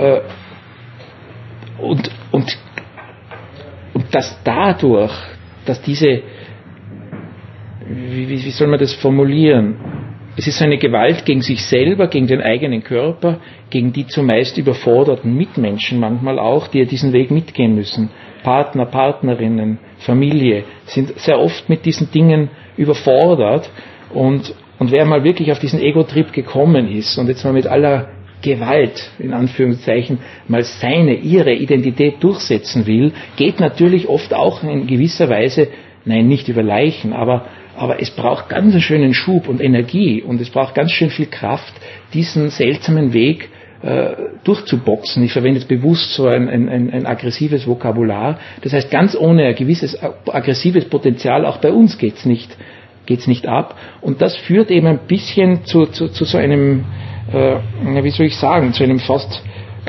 und dass dadurch, dass diese, wie soll man das formulieren? Es ist eine Gewalt gegen sich selber, gegen den eigenen Körper, gegen die zumeist überforderten Mitmenschen manchmal auch, die ja diesen Weg mitgehen müssen. Partner, Partnerinnen, Familie sind sehr oft mit diesen Dingen überfordert und wer mal wirklich auf diesen Ego-Trip gekommen ist und jetzt mal mit aller Gewalt, in Anführungszeichen, mal ihre Identität durchsetzen will, geht natürlich oft auch in gewisser Weise, nein, nicht über Leichen, aber es braucht ganz einen schönen Schub und Energie und es braucht ganz schön viel Kraft, diesen seltsamen Weg durchzuboxen. Ich verwende jetzt bewusst so ein aggressives Vokabular. Das heißt, ganz ohne ein gewisses aggressives Potenzial, auch bei uns geht's nicht ab. Und das führt eben ein bisschen zu so einem, wie soll ich sagen, zu einem fast,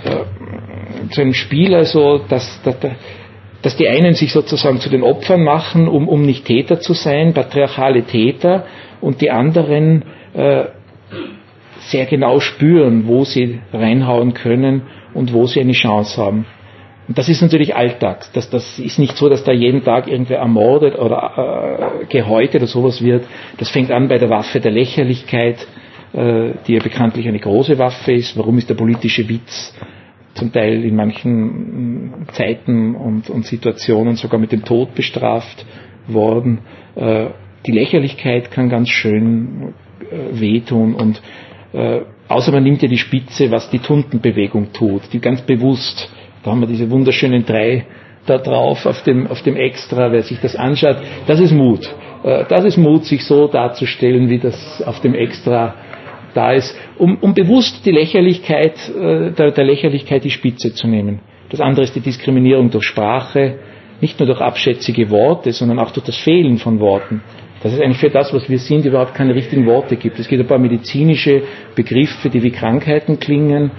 zu einem Spiel, also, dass die einen sich sozusagen zu den Opfern machen, um nicht Täter zu sein, patriarchale Täter, und die anderen sehr genau spüren, wo sie reinhauen können und wo sie eine Chance haben. Und das ist natürlich Alltag. Das ist nicht so, dass da jeden Tag irgendwer ermordet oder gehäutet oder sowas wird. Das fängt an bei der Waffe der Lächerlichkeit, die ja bekanntlich eine große Waffe ist. Warum ist der politische Witz zum Teil in manchen Zeiten und Situationen sogar mit dem Tod bestraft worden? Die Lächerlichkeit kann ganz schön wehtun und außer man nimmt ja die Spitze, was die Tuntenbewegung tut, die ganz bewusst, da haben wir diese wunderschönen 3 da drauf auf dem Extra, wer sich das anschaut, das ist Mut. Das ist Mut, sich so darzustellen, wie das auf dem Extra da ist, um bewusst die Lächerlichkeit, der Lächerlichkeit die Spitze zu nehmen. Das andere ist die Diskriminierung durch Sprache, nicht nur durch abschätzige Worte, sondern auch durch das Fehlen von Worten. Dass es eigentlich für das, was wir sind, überhaupt keine richtigen Worte gibt. Es gibt ein paar medizinische Begriffe, die wie Krankheiten klingen.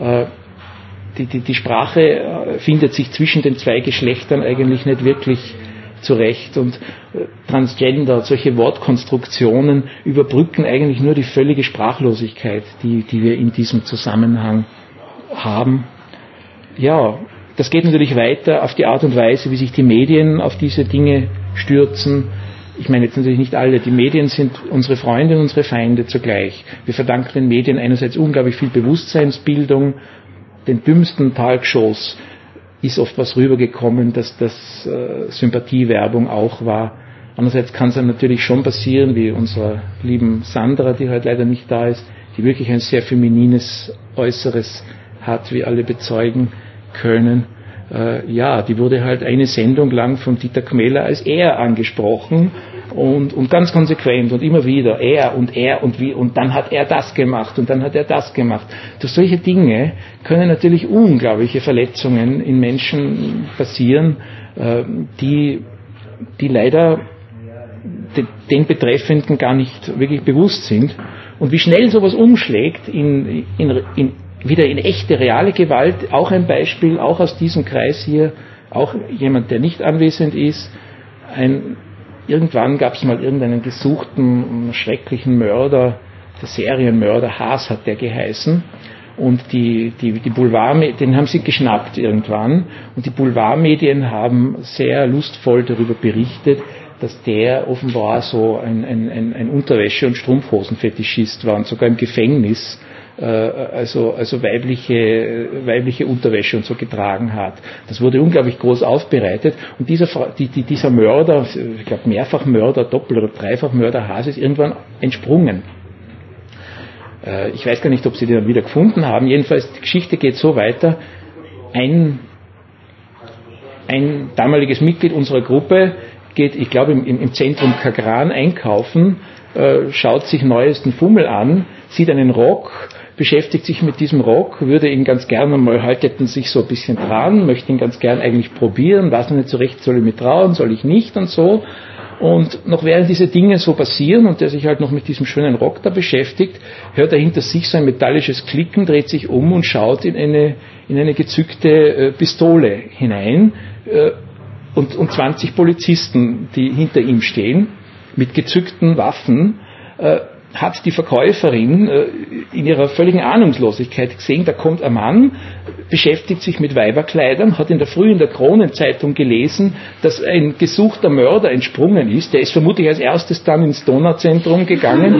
Die Sprache findet sich zwischen den 2 Geschlechtern eigentlich nicht wirklich zurecht. Und Transgender, solche Wortkonstruktionen überbrücken eigentlich nur die völlige Sprachlosigkeit, die wir in diesem Zusammenhang haben. Ja, das geht natürlich weiter auf die Art und Weise, wie sich die Medien auf diese Dinge stürzen. Ich meine jetzt natürlich nicht alle, die Medien sind unsere Freunde und unsere Feinde zugleich. Wir verdanken den Medien einerseits unglaublich viel Bewusstseinsbildung, den dümmsten Talkshows ist oft was rübergekommen, dass das Sympathiewerbung auch war. Andererseits kann es dann natürlich schon passieren, wie unserer lieben Sandra, die heute leider nicht da ist, die wirklich ein sehr feminines Äußeres hat, wie alle bezeugen können. Die wurde halt eine Sendung lang von Dieter Kmeller als er angesprochen und ganz konsequent und immer wieder er und wie und dann hat er das gemacht und dann hat er das gemacht. Durch solche Dinge können natürlich unglaubliche Verletzungen in Menschen passieren, die leider den Betreffenden gar nicht wirklich bewusst sind. Und wie schnell sowas umschlägt wieder in echte, reale Gewalt, auch ein Beispiel, auch aus diesem Kreis hier, auch jemand, der nicht anwesend ist. Irgendwann gab es mal irgendeinen gesuchten, schrecklichen Mörder, der Serienmörder, Haas hat der geheißen. Und die Boulevardmedien, den haben sie geschnappt irgendwann. Und die Boulevardmedien haben sehr lustvoll darüber berichtet, dass der offenbar so ein Unterwäsche- und Strumpfhosenfetischist war und sogar im Gefängnis also weibliche Unterwäsche und so getragen hat. Das wurde unglaublich groß aufbereitet und dieser Mörder, ich glaube Mehrfachmörder, Doppel- oder Dreifachmörder Haas ist irgendwann entsprungen. Ich weiß gar nicht, ob sie den dann wieder gefunden haben. Jedenfalls, die Geschichte geht so weiter. Ein damaliges Mitglied unserer Gruppe geht, ich glaube, im Zentrum Kagran einkaufen, schaut sich neuesten Fummel an, sieht einen Rock, beschäftigt sich mit diesem Rock, würde ihn ganz gerne mal, halteten sich so ein bisschen dran, möchte ihn ganz gern eigentlich probieren, weiß noch nicht so recht, soll ich mich trauen, soll ich nicht und so. Und noch während diese Dinge so passieren und der sich halt noch mit diesem schönen Rock da beschäftigt, hört er hinter sich so ein metallisches Klicken, dreht sich um und schaut in eine gezückte Pistole hinein und 20 Polizisten, die hinter ihm stehen, mit gezückten Waffen, hat die Verkäuferin in ihrer völligen Ahnungslosigkeit gesehen, da kommt ein Mann, beschäftigt sich mit Weiberkleidern, hat in der Früh in der Kronenzeitung gelesen, dass ein gesuchter Mörder entsprungen ist. Der ist vermutlich als erstes dann ins Donauzentrum gegangen,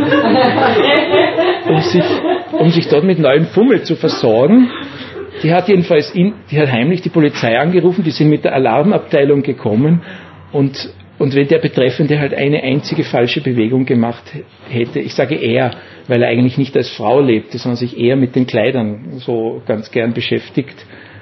um sich dort mit neuem Fummel zu versorgen. Die hat jedenfalls die hat heimlich die Polizei angerufen, die sind mit der Alarmabteilung gekommen und wenn der Betreffende halt eine einzige falsche Bewegung gemacht hätte, ich sage er, weil er eigentlich nicht als Frau lebte, sondern sich eher mit den Kleidern so ganz gern beschäftigt,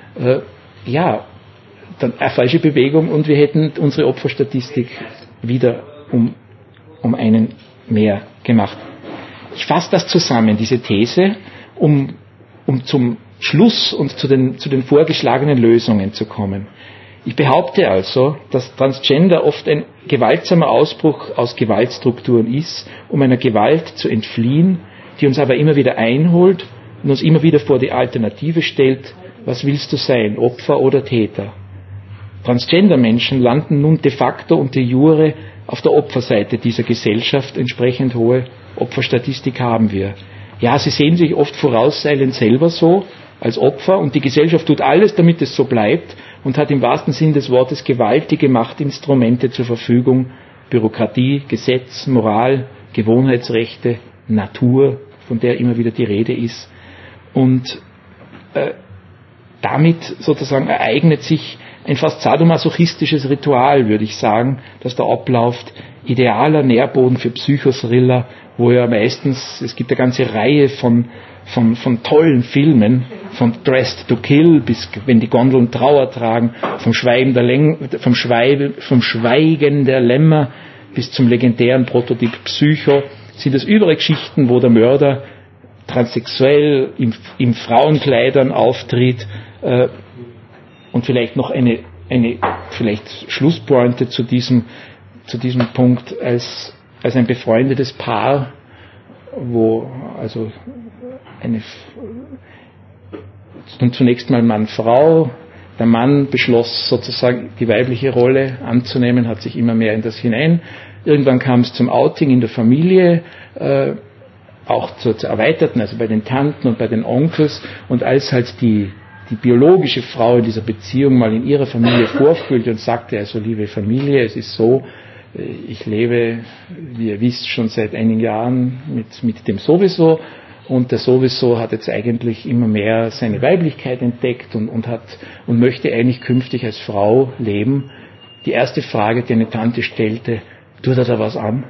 dann eine falsche Bewegung und wir hätten unsere Opferstatistik wieder um einen mehr gemacht. Ich fasse das zusammen, diese These, um zum Schluss und zu den vorgeschlagenen Lösungen zu kommen. Ich behaupte also, dass Transgender oft ein gewaltsamer Ausbruch aus Gewaltstrukturen ist, um einer Gewalt zu entfliehen, die uns aber immer wieder einholt und uns immer wieder vor die Alternative stellt, was willst du sein, Opfer oder Täter? Transgender-Menschen landen nun de facto und de jure auf der Opferseite dieser Gesellschaft, entsprechend hohe Opferstatistik haben wir. Ja, sie sehen sich oft vorauseilend selber so, als Opfer und die Gesellschaft tut alles, damit es so bleibt und hat im wahrsten Sinn des Wortes gewaltige Machtinstrumente zur Verfügung, Bürokratie, Gesetz, Moral, Gewohnheitsrechte, Natur, von der immer wieder die Rede ist. Und damit sozusagen ereignet sich ein fast sadomasochistisches Ritual, würde ich sagen, das da abläuft, idealer Nährboden für Psychothriller, wo ja meistens, es gibt eine ganze Reihe von tollen Filmen, von Dressed to Kill bis wenn die Gondeln Trauer tragen, vom Schweigen der Lämmer bis zum legendären Prototyp Psycho, sind das überall Geschichten, wo der Mörder transsexuell in Frauenkleidern auftritt und vielleicht noch eine vielleicht Schlusspointe zu diesem Punkt als ein befreundetes Paar, wo also zunächst mal Mann-Frau, der Mann beschloss sozusagen die weibliche Rolle anzunehmen, hat sich immer mehr in das hinein. Irgendwann kam es zum Outing in der Familie, auch zur erweiterten, also bei den Tanten und bei den Onkels, und als halt die biologische Frau in dieser Beziehung mal in ihrer Familie vorfühlte und sagte, also liebe Familie, es ist so, ich lebe, wie ihr wisst, schon seit einigen Jahren mit dem Sowieso, und der Sowieso hat jetzt eigentlich immer mehr seine Weiblichkeit entdeckt und möchte eigentlich künftig als Frau leben. Die erste Frage, die eine Tante stellte, tut er da was an?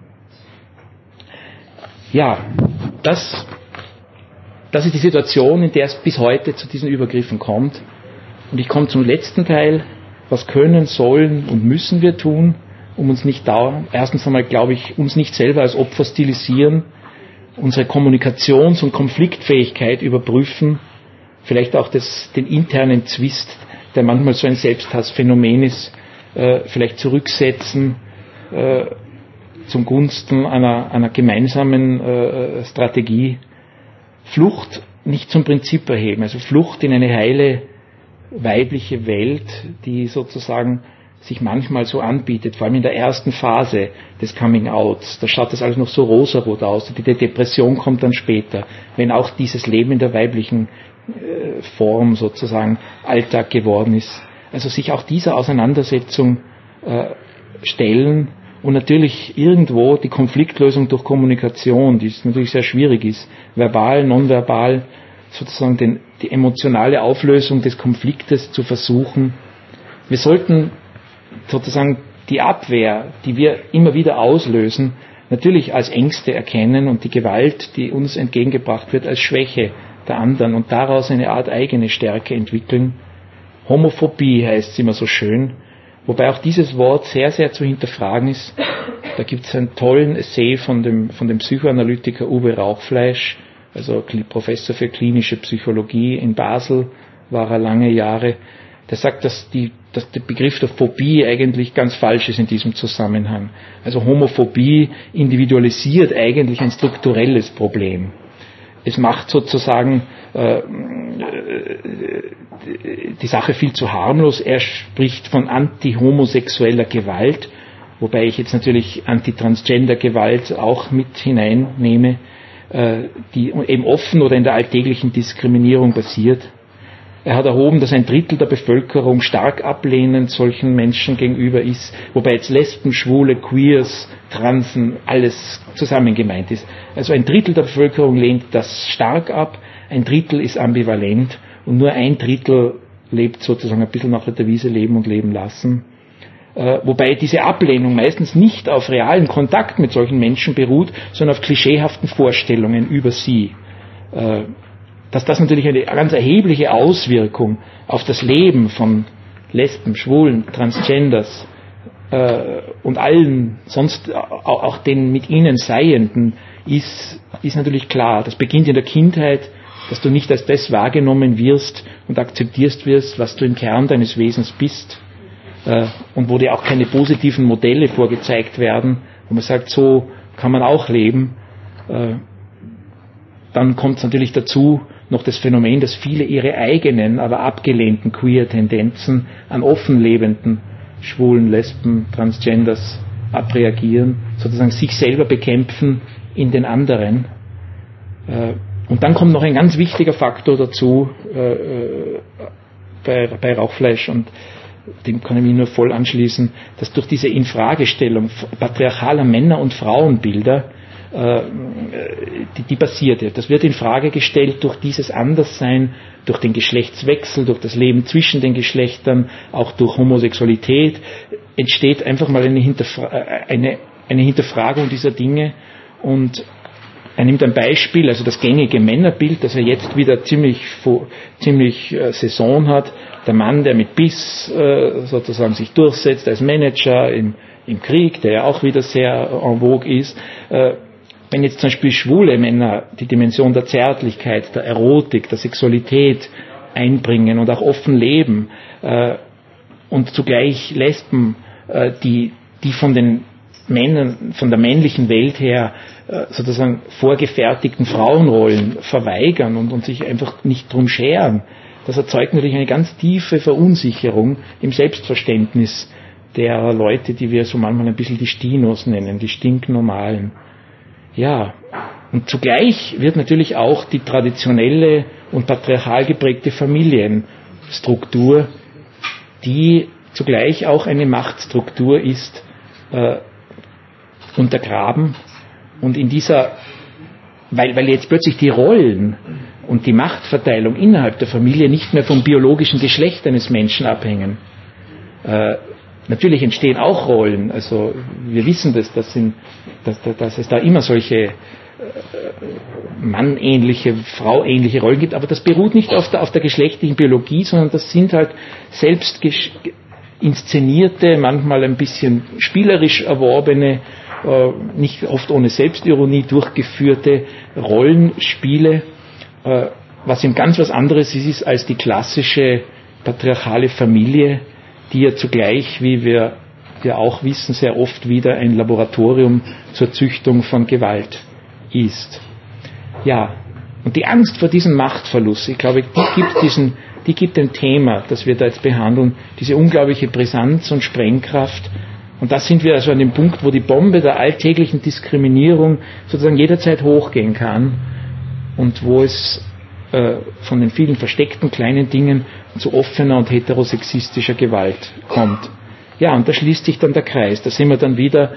Ja, das ist die Situation, in der es bis heute zu diesen Übergriffen kommt. Und ich komme zum letzten Teil. Was können, sollen und müssen wir tun, um uns nicht erstens einmal, glaube ich, uns nicht selber als Opfer stilisieren, unsere Kommunikations- und Konfliktfähigkeit überprüfen, vielleicht auch den internen Zwist, der manchmal so ein Selbsthassphänomen ist, vielleicht zurücksetzen zum Gunsten einer gemeinsamen Strategie. Flucht nicht zum Prinzip erheben, also Flucht in eine heile weibliche Welt, die sozusagen sich manchmal so anbietet, vor allem in der ersten Phase des Coming-Outs. Da schaut das alles noch so rosarot aus. Die Depression kommt dann später, wenn auch dieses Leben in der weiblichen Form sozusagen Alltag geworden ist. Also sich auch dieser Auseinandersetzung stellen und natürlich irgendwo die Konfliktlösung durch Kommunikation, die natürlich sehr schwierig ist, verbal, nonverbal, sozusagen die emotionale Auflösung des Konfliktes zu versuchen. Wir sollten sozusagen die Abwehr, die wir immer wieder auslösen, natürlich als Ängste erkennen und die Gewalt, die uns entgegengebracht wird, als Schwäche der anderen und daraus eine Art eigene Stärke entwickeln. Homophobie heißt es immer so schön, wobei auch dieses Wort sehr, sehr zu hinterfragen ist. Da gibt es einen tollen Essay von dem Psychoanalytiker Uwe Rauchfleisch, also Professor für klinische Psychologie in Basel war er lange Jahre. Der sagt, dass der Begriff der Phobie eigentlich ganz falsch ist in diesem Zusammenhang. Also Homophobie individualisiert eigentlich ein strukturelles Problem. Es macht sozusagen die Sache viel zu harmlos. Er spricht von antihomosexueller Gewalt, wobei ich jetzt natürlich Antitransgender-Gewalt auch mit hineinnehme, die eben offen oder in der alltäglichen Diskriminierung basiert. Er hat erhoben, dass 1/3 der Bevölkerung stark ablehnend solchen Menschen gegenüber ist, wobei jetzt Lesben, Schwule, Queers, Transen, alles zusammen gemeint ist. Also 1/3 der Bevölkerung lehnt das stark ab, 1/3 ist ambivalent und nur 1/3 lebt sozusagen ein bisschen nach der Devise leben und leben lassen. Wobei diese Ablehnung meistens nicht auf realen Kontakt mit solchen Menschen beruht, sondern auf klischeehaften Vorstellungen über sie. Dass das natürlich eine ganz erhebliche Auswirkung auf das Leben von Lesben, Schwulen, Transgenders und allen sonst auch den mit ihnen Seienden ist natürlich klar. Das beginnt in der Kindheit, dass du nicht als das wahrgenommen wirst und akzeptierst wirst, was du im Kern deines Wesens bist, und wo dir auch keine positiven Modelle vorgezeigt werden, wo man sagt, so kann man auch leben. Dann kommt es natürlich dazu noch das Phänomen, dass viele ihre eigenen, aber abgelehnten Queer-Tendenzen an offen lebenden Schwulen, Lesben, Transgenders abreagieren, sozusagen sich selber bekämpfen in den anderen. Und dann kommt noch ein ganz wichtiger Faktor dazu bei Rauchfleisch, und dem kann ich mich nur voll anschließen, dass durch diese Infragestellung patriarchaler Männer- und Frauenbilder die passierte. Das wird in Frage gestellt durch dieses Anderssein, durch den Geschlechtswechsel, durch das Leben zwischen den Geschlechtern, auch durch Homosexualität, entsteht einfach mal eine Hinterfragung dieser Dinge. Und er nimmt ein Beispiel, also das gängige Männerbild, das er jetzt wieder ziemlich Saison hat, der Mann, der mit Biss sozusagen sich durchsetzt als Manager im Krieg, der ja auch wieder sehr en vogue ist. Wenn jetzt zum Beispiel schwule Männer die Dimension der Zärtlichkeit, der Erotik, der Sexualität einbringen und auch offen leben, und zugleich Lesben, die von den Männern, von der männlichen Welt her sozusagen vorgefertigten Frauenrollen verweigern und sich einfach nicht drum scheren, das erzeugt natürlich eine ganz tiefe Verunsicherung im Selbstverständnis der Leute, die wir so manchmal ein bisschen die Stinos nennen, die Stinknormalen. Ja, und zugleich wird natürlich auch die traditionelle und patriarchal geprägte Familienstruktur, die zugleich auch eine Machtstruktur ist, untergraben. Und in dieser, weil jetzt plötzlich die Rollen und die Machtverteilung innerhalb der Familie nicht mehr vom biologischen Geschlecht eines Menschen abhängen. Natürlich entstehen auch Rollen, also wir wissen dass es da immer solche mannähnliche, frauähnliche Rollen gibt, aber das beruht nicht auf der geschlechtlichen Biologie, sondern das sind halt selbst inszenierte, manchmal ein bisschen spielerisch erworbene, nicht oft ohne Selbstironie durchgeführte Rollenspiele, was eben ganz was anderes ist als die klassische patriarchale Familie, die ja zugleich, wie wir ja auch wissen, sehr oft wieder ein Laboratorium zur Züchtung von Gewalt ist. Ja, und die Angst vor diesem Machtverlust, ich glaube, die gibt dem Thema, das wir da jetzt behandeln, diese unglaubliche Brisanz und Sprengkraft. Und da sind wir also an dem Punkt, wo die Bombe der alltäglichen Diskriminierung sozusagen jederzeit hochgehen kann und wo es von den vielen versteckten kleinen Dingen zu offener und heterosexistischer Gewalt kommt. Ja, und da schließt sich dann der Kreis. Da sind wir dann wieder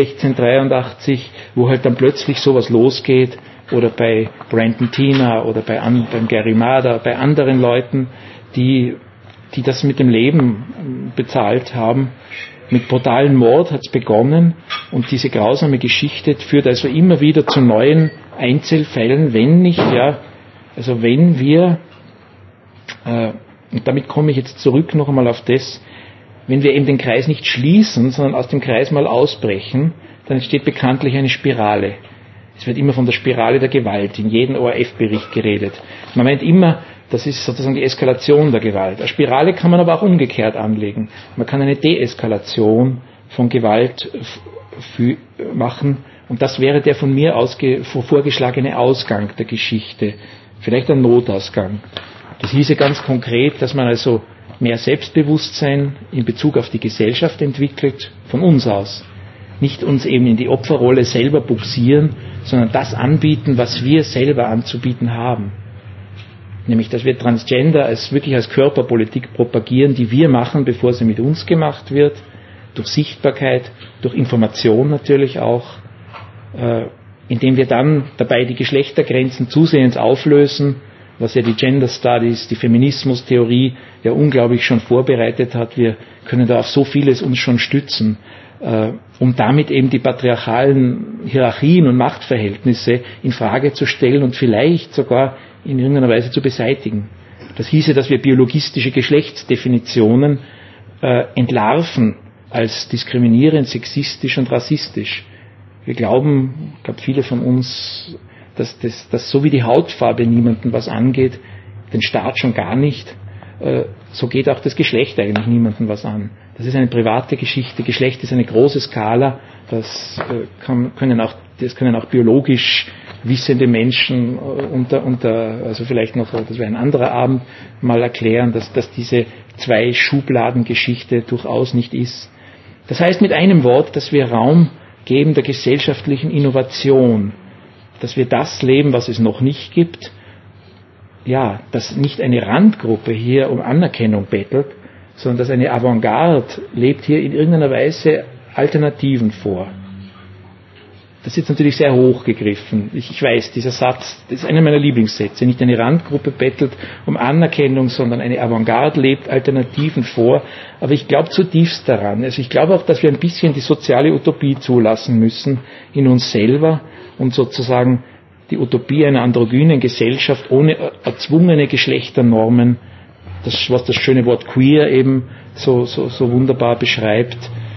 1683, wo halt dann plötzlich sowas losgeht, oder bei Brandon Teena oder beim Gary Marder, bei anderen Leuten, die das mit dem Leben bezahlt haben. Mit brutalen Mord hat es begonnen, und diese grausame Geschichte führt also immer wieder zu neuen Einzelfällen, wenn wir, und damit komme ich jetzt zurück noch einmal auf das, wenn wir eben den Kreis nicht schließen, sondern aus dem Kreis mal ausbrechen, dann entsteht bekanntlich eine Spirale. Es wird immer von der Spirale der Gewalt in jedem ORF-Bericht geredet. Man meint immer, das ist sozusagen die Eskalation der Gewalt. Eine Spirale kann man aber auch umgekehrt anlegen. Man kann eine Deeskalation von Gewalt machen, und das wäre der von mir vorgeschlagene Ausgang der Geschichte. Vielleicht ein Notausgang. Das hieße ganz konkret, dass man also mehr Selbstbewusstsein in Bezug auf die Gesellschaft entwickelt, von uns aus. Nicht uns eben in die Opferrolle selber buxieren, sondern das anbieten, was wir selber anzubieten haben. Nämlich, dass wir Transgender wirklich als Körperpolitik propagieren, die wir machen, bevor sie mit uns gemacht wird, durch Sichtbarkeit, durch Information natürlich auch, indem wir dann dabei die Geschlechtergrenzen zusehends auflösen, was ja die Gender Studies, die Feminismustheorie ja unglaublich schon vorbereitet hat. Wir können da auf so vieles uns schon stützen, um damit eben die patriarchalen Hierarchien und Machtverhältnisse in Frage zu stellen und vielleicht sogar in irgendeiner Weise zu beseitigen. Das hieße, dass wir biologistische Geschlechtsdefinitionen entlarven als diskriminierend, sexistisch und rassistisch. Wir glauben, ich glaube viele von uns, dass so wie die Hautfarbe niemandem was angeht, den Staat schon gar nicht, so geht auch das Geschlecht eigentlich niemandem was an. Das ist eine private Geschichte. Geschlecht ist eine große Skala. Das können auch biologisch wissende Menschen also vielleicht noch, das wäre ein anderer Abend, mal erklären, dass diese Zwei-Schubladen-Geschichte durchaus nicht ist. Das heißt mit einem Wort, dass wir Raum geben der gesellschaftlichen Innovation, dass wir das leben, was es noch nicht gibt, ja, dass nicht eine Randgruppe hier um Anerkennung bettelt, sondern dass eine Avantgarde lebt hier in irgendeiner Weise Alternativen vor. Das ist jetzt natürlich sehr hochgegriffen. Ich weiß, dieser Satz, das ist einer meiner Lieblingssätze. Nicht eine Randgruppe bettelt um Anerkennung, sondern eine Avantgarde lebt Alternativen vor. Aber ich glaube zutiefst daran. Also ich glaube auch, dass wir ein bisschen die soziale Utopie zulassen müssen in uns selber und sozusagen die Utopie einer androgynen Gesellschaft ohne erzwungene Geschlechternormen, was das schöne Wort queer eben so wunderbar beschreibt.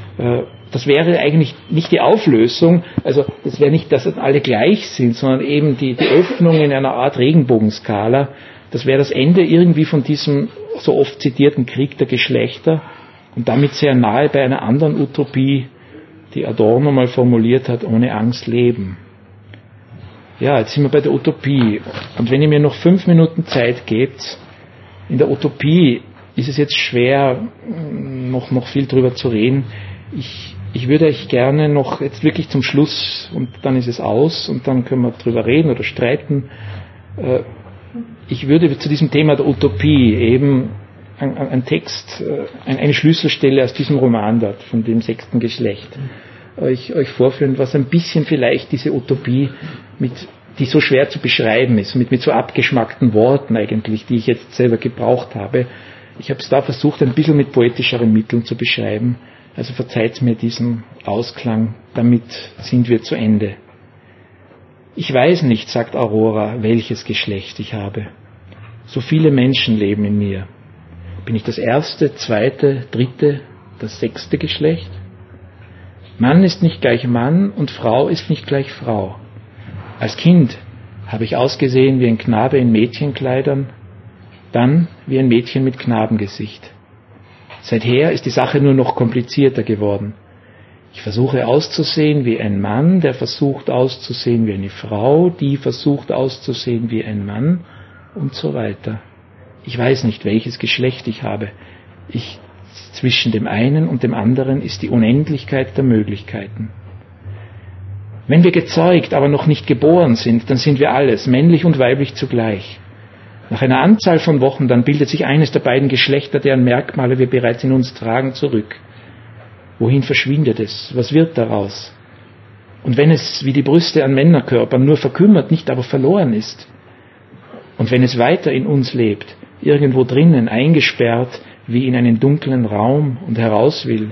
Das wäre eigentlich nicht die Auflösung, also das wäre nicht, dass alle gleich sind, sondern eben die Öffnung in einer Art Regenbogenskala. Das wäre das Ende irgendwie von diesem so oft zitierten Krieg der Geschlechter und damit sehr nahe bei einer anderen Utopie, die Adorno mal formuliert hat, ohne Angst leben. Ja, jetzt sind wir bei der Utopie. Und wenn ihr mir noch 5 Minuten Zeit gebt, in der Utopie ist es jetzt schwer, noch viel drüber zu reden. Ich würde euch gerne noch jetzt wirklich zum Schluss, und dann ist es aus, und dann können wir drüber reden oder streiten. Ich würde zu diesem Thema der Utopie eben einen Text, eine Schlüsselstelle aus diesem Roman dort, von dem 6. Geschlecht, euch vorführen, was ein bisschen vielleicht diese Utopie, die so schwer zu beschreiben ist, mit so abgeschmackten Worten eigentlich, die ich jetzt selber gebraucht habe. Ich habe es da versucht, ein bisschen mit poetischeren Mitteln zu beschreiben. Also verzeiht mir diesen Ausklang, damit sind wir zu Ende. Ich weiß nicht, sagt Aurora, welches Geschlecht ich habe. So viele Menschen leben in mir. Bin ich das 1., 2., 3., das 6. Geschlecht? Mann ist nicht gleich Mann und Frau ist nicht gleich Frau. Als Kind habe ich ausgesehen wie ein Knabe in Mädchenkleidern, dann wie ein Mädchen mit Knabengesicht. Seither ist die Sache nur noch komplizierter geworden. Ich versuche auszusehen wie ein Mann, der versucht auszusehen wie eine Frau, die versucht auszusehen wie ein Mann und so weiter. Ich weiß nicht, welches Geschlecht ich habe. Zwischen dem einen und dem anderen ist die Unendlichkeit der Möglichkeiten. Wenn wir gezeugt, aber noch nicht geboren sind, dann sind wir alles, männlich und weiblich zugleich. Nach einer Anzahl von Wochen dann bildet sich eines der beiden Geschlechter, deren Merkmale wir bereits in uns tragen, zurück. Wohin verschwindet es? Was wird daraus? Und wenn es wie die Brüste an Männerkörpern nur verkümmert, nicht aber verloren ist, und wenn es weiter in uns lebt, irgendwo drinnen, eingesperrt, wie in einen dunklen Raum und heraus will,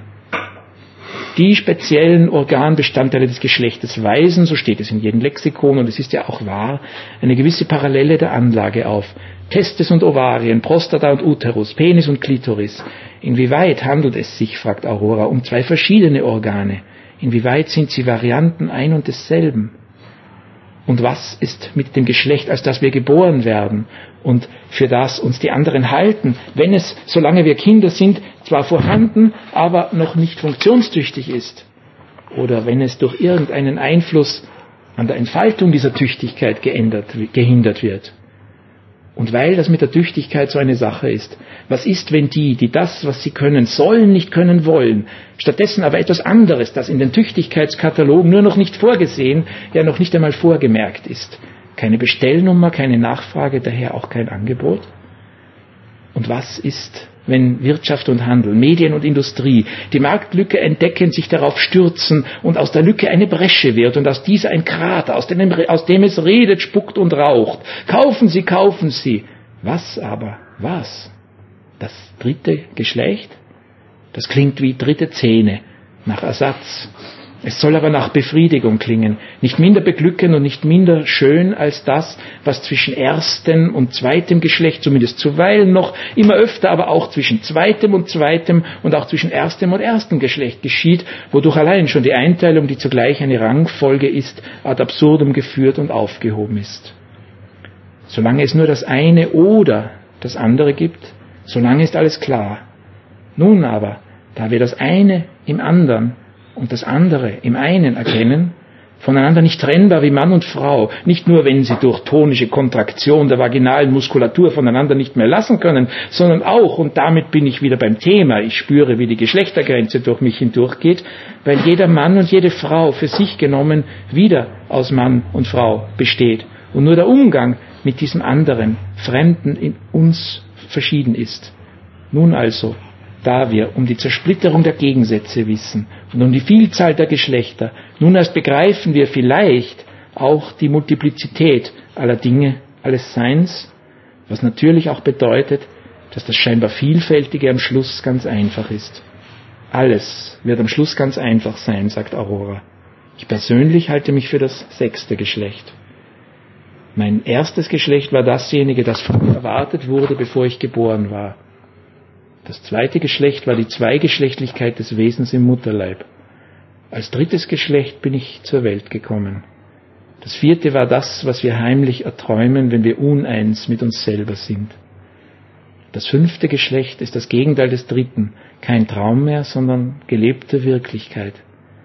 die speziellen Organbestandteile des Geschlechtes weisen, so steht es in jedem Lexikon, und es ist ja auch wahr, eine gewisse Parallele der Anlage auf. Testes und Ovarien, Prostata und Uterus, Penis und Klitoris. Inwieweit handelt es sich, fragt Aurora, um 2 verschiedene Organe? Inwieweit sind sie Varianten ein und desselben? Und was ist mit dem Geschlecht, als das wir geboren werden und für das uns die anderen halten, wenn es, solange wir Kinder sind, zwar vorhanden, aber noch nicht funktionstüchtig ist? Oder wenn es durch irgendeinen Einfluss an der Entfaltung dieser Tüchtigkeit gehindert wird? Und weil das mit der Tüchtigkeit so eine Sache ist, was ist, wenn die das, was sie können sollen, nicht können wollen, stattdessen aber etwas anderes, das in den Tüchtigkeitskatalogen nur noch nicht vorgesehen, ja noch nicht einmal vorgemerkt ist? Keine Bestellnummer, keine Nachfrage, daher auch kein Angebot? Und was ist, wenn Wirtschaft und Handel, Medien und Industrie die Marktlücke entdecken, sich darauf stürzen und aus der Lücke eine Bresche wird und aus dieser ein Krater, aus dem es redet, spuckt und raucht? Kaufen Sie, kaufen Sie. Was aber? Was? Das dritte Geschlecht? Das klingt wie dritte Zähne, nach Ersatz. Es soll aber nach Befriedigung klingen, nicht minder beglückend und nicht minder schön als das, was zwischen erstem und zweitem Geschlecht, zumindest zuweilen noch, immer öfter, aber auch zwischen zweitem und auch zwischen erstem und erstem Geschlecht geschieht, wodurch allein schon die Einteilung, die zugleich eine Rangfolge ist, ad absurdum geführt und aufgehoben ist. Solange es nur das eine oder das andere gibt, solange ist alles klar. Nun aber, da wir das eine im anderen und das andere im einen erkennen, voneinander nicht trennbar wie Mann und Frau, nicht nur, wenn sie durch tonische Kontraktion der vaginalen Muskulatur voneinander nicht mehr lassen können, sondern auch, und damit bin ich wieder beim Thema, ich spüre, wie die Geschlechtergrenze durch mich hindurchgeht, weil jeder Mann und jede Frau für sich genommen wieder aus Mann und Frau besteht und nur der Umgang mit diesem anderen, Fremden in uns verschieden ist. Nun also, da wir um die Zersplitterung der Gegensätze wissen und um die Vielzahl der Geschlechter, nun erst begreifen wir vielleicht auch die Multiplizität aller Dinge, alles Seins, was natürlich auch bedeutet, dass das scheinbar Vielfältige am Schluss ganz einfach ist. Alles wird am Schluss ganz einfach sein, sagt Aurora. Ich persönlich halte mich für das 6. Geschlecht. Mein erstes Geschlecht war dasjenige, das von mir erwartet wurde, bevor ich geboren war. Das 2. Geschlecht war die Zweigeschlechtlichkeit des Wesens im Mutterleib. Als 3. Geschlecht bin ich zur Welt gekommen. Das 4. war das, was wir heimlich erträumen, wenn wir uneins mit uns selber sind. Das 5. Geschlecht ist das Gegenteil des 3., kein Traum mehr, sondern gelebte Wirklichkeit.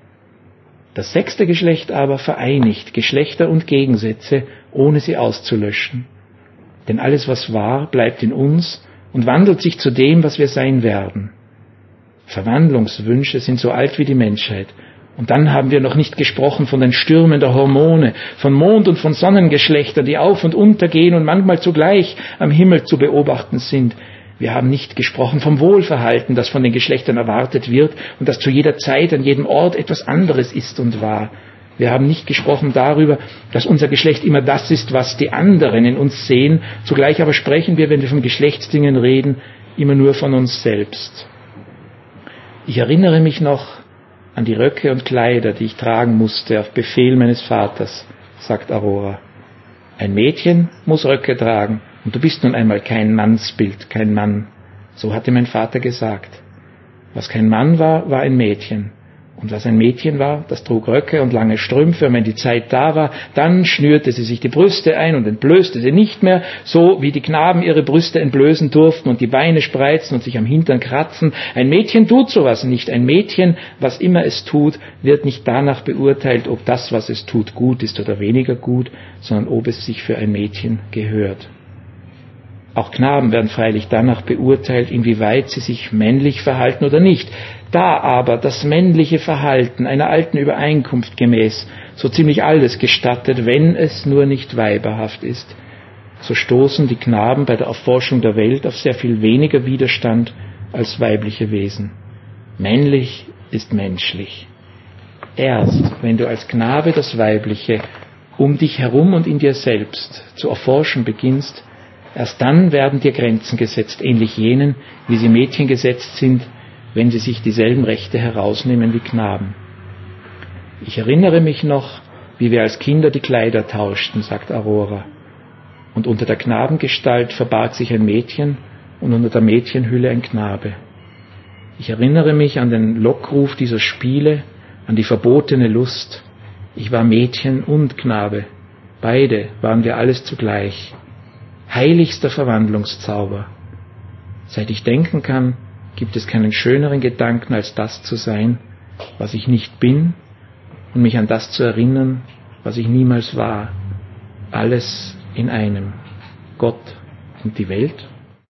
Das 6. Geschlecht aber vereinigt Geschlechter und Gegensätze, ohne sie auszulöschen. Denn alles, was war, bleibt in uns und wandelt sich zu dem, was wir sein werden. Verwandlungswünsche sind so alt wie die Menschheit. Und dann haben wir noch nicht gesprochen von den Stürmen der Hormone, von Mond- und von Sonnengeschlechtern, die auf und untergehen und manchmal zugleich am Himmel zu beobachten sind. Wir haben nicht gesprochen vom Wohlverhalten, das von den Geschlechtern erwartet wird und das zu jeder Zeit, an jedem Ort etwas anderes ist und war. Wir haben nicht gesprochen darüber, dass unser Geschlecht immer das ist, was die anderen in uns sehen. Zugleich aber sprechen wir, wenn wir von Geschlechtsdingen reden, immer nur von uns selbst. Ich erinnere mich noch an die Röcke und Kleider, die ich tragen musste auf Befehl meines Vaters, sagt Aurora. Ein Mädchen muss Röcke tragen und du bist nun einmal kein Mannsbild, kein Mann. So hatte mein Vater gesagt. Was kein Mann war, war ein Mädchen. Und was ein Mädchen war, das trug Röcke und lange Strümpfe, und wenn die Zeit da war, dann schnürte sie sich die Brüste ein und entblößte sie nicht mehr, so wie die Knaben ihre Brüste entblößen durften und die Beine spreizen und sich am Hintern kratzen. Ein Mädchen tut sowas nicht. Ein Mädchen, was immer es tut, wird nicht danach beurteilt, ob das, was es tut, gut ist oder weniger gut, sondern ob es sich für ein Mädchen gehört. Auch Knaben werden freilich danach beurteilt, inwieweit sie sich männlich verhalten oder nicht. Da aber das männliche Verhalten einer alten Übereinkunft gemäß so ziemlich alles gestattet, wenn es nur nicht weiberhaft ist, so stoßen die Knaben bei der Erforschung der Welt auf sehr viel weniger Widerstand als weibliche Wesen. Männlich ist menschlich. Erst wenn du als Knabe das Weibliche um dich herum und in dir selbst zu erforschen beginnst, erst dann werden dir Grenzen gesetzt, ähnlich jenen, wie sie Mädchen gesetzt sind, wenn sie sich dieselben Rechte herausnehmen wie Knaben. Ich erinnere mich noch, wie wir als Kinder die Kleider tauschten, sagt Aurora. Und unter der Knabengestalt verbarg sich ein Mädchen und unter der Mädchenhülle ein Knabe. Ich erinnere mich an den Lockruf dieser Spiele, an die verbotene Lust. Ich war Mädchen und Knabe. Beide waren wir alles zugleich. Heiligster Verwandlungszauber. Seit ich denken kann, gibt es keinen schöneren Gedanken, als das zu sein, was ich nicht bin, und mich an das zu erinnern, was ich niemals war. Alles in einem. Gott und die Welt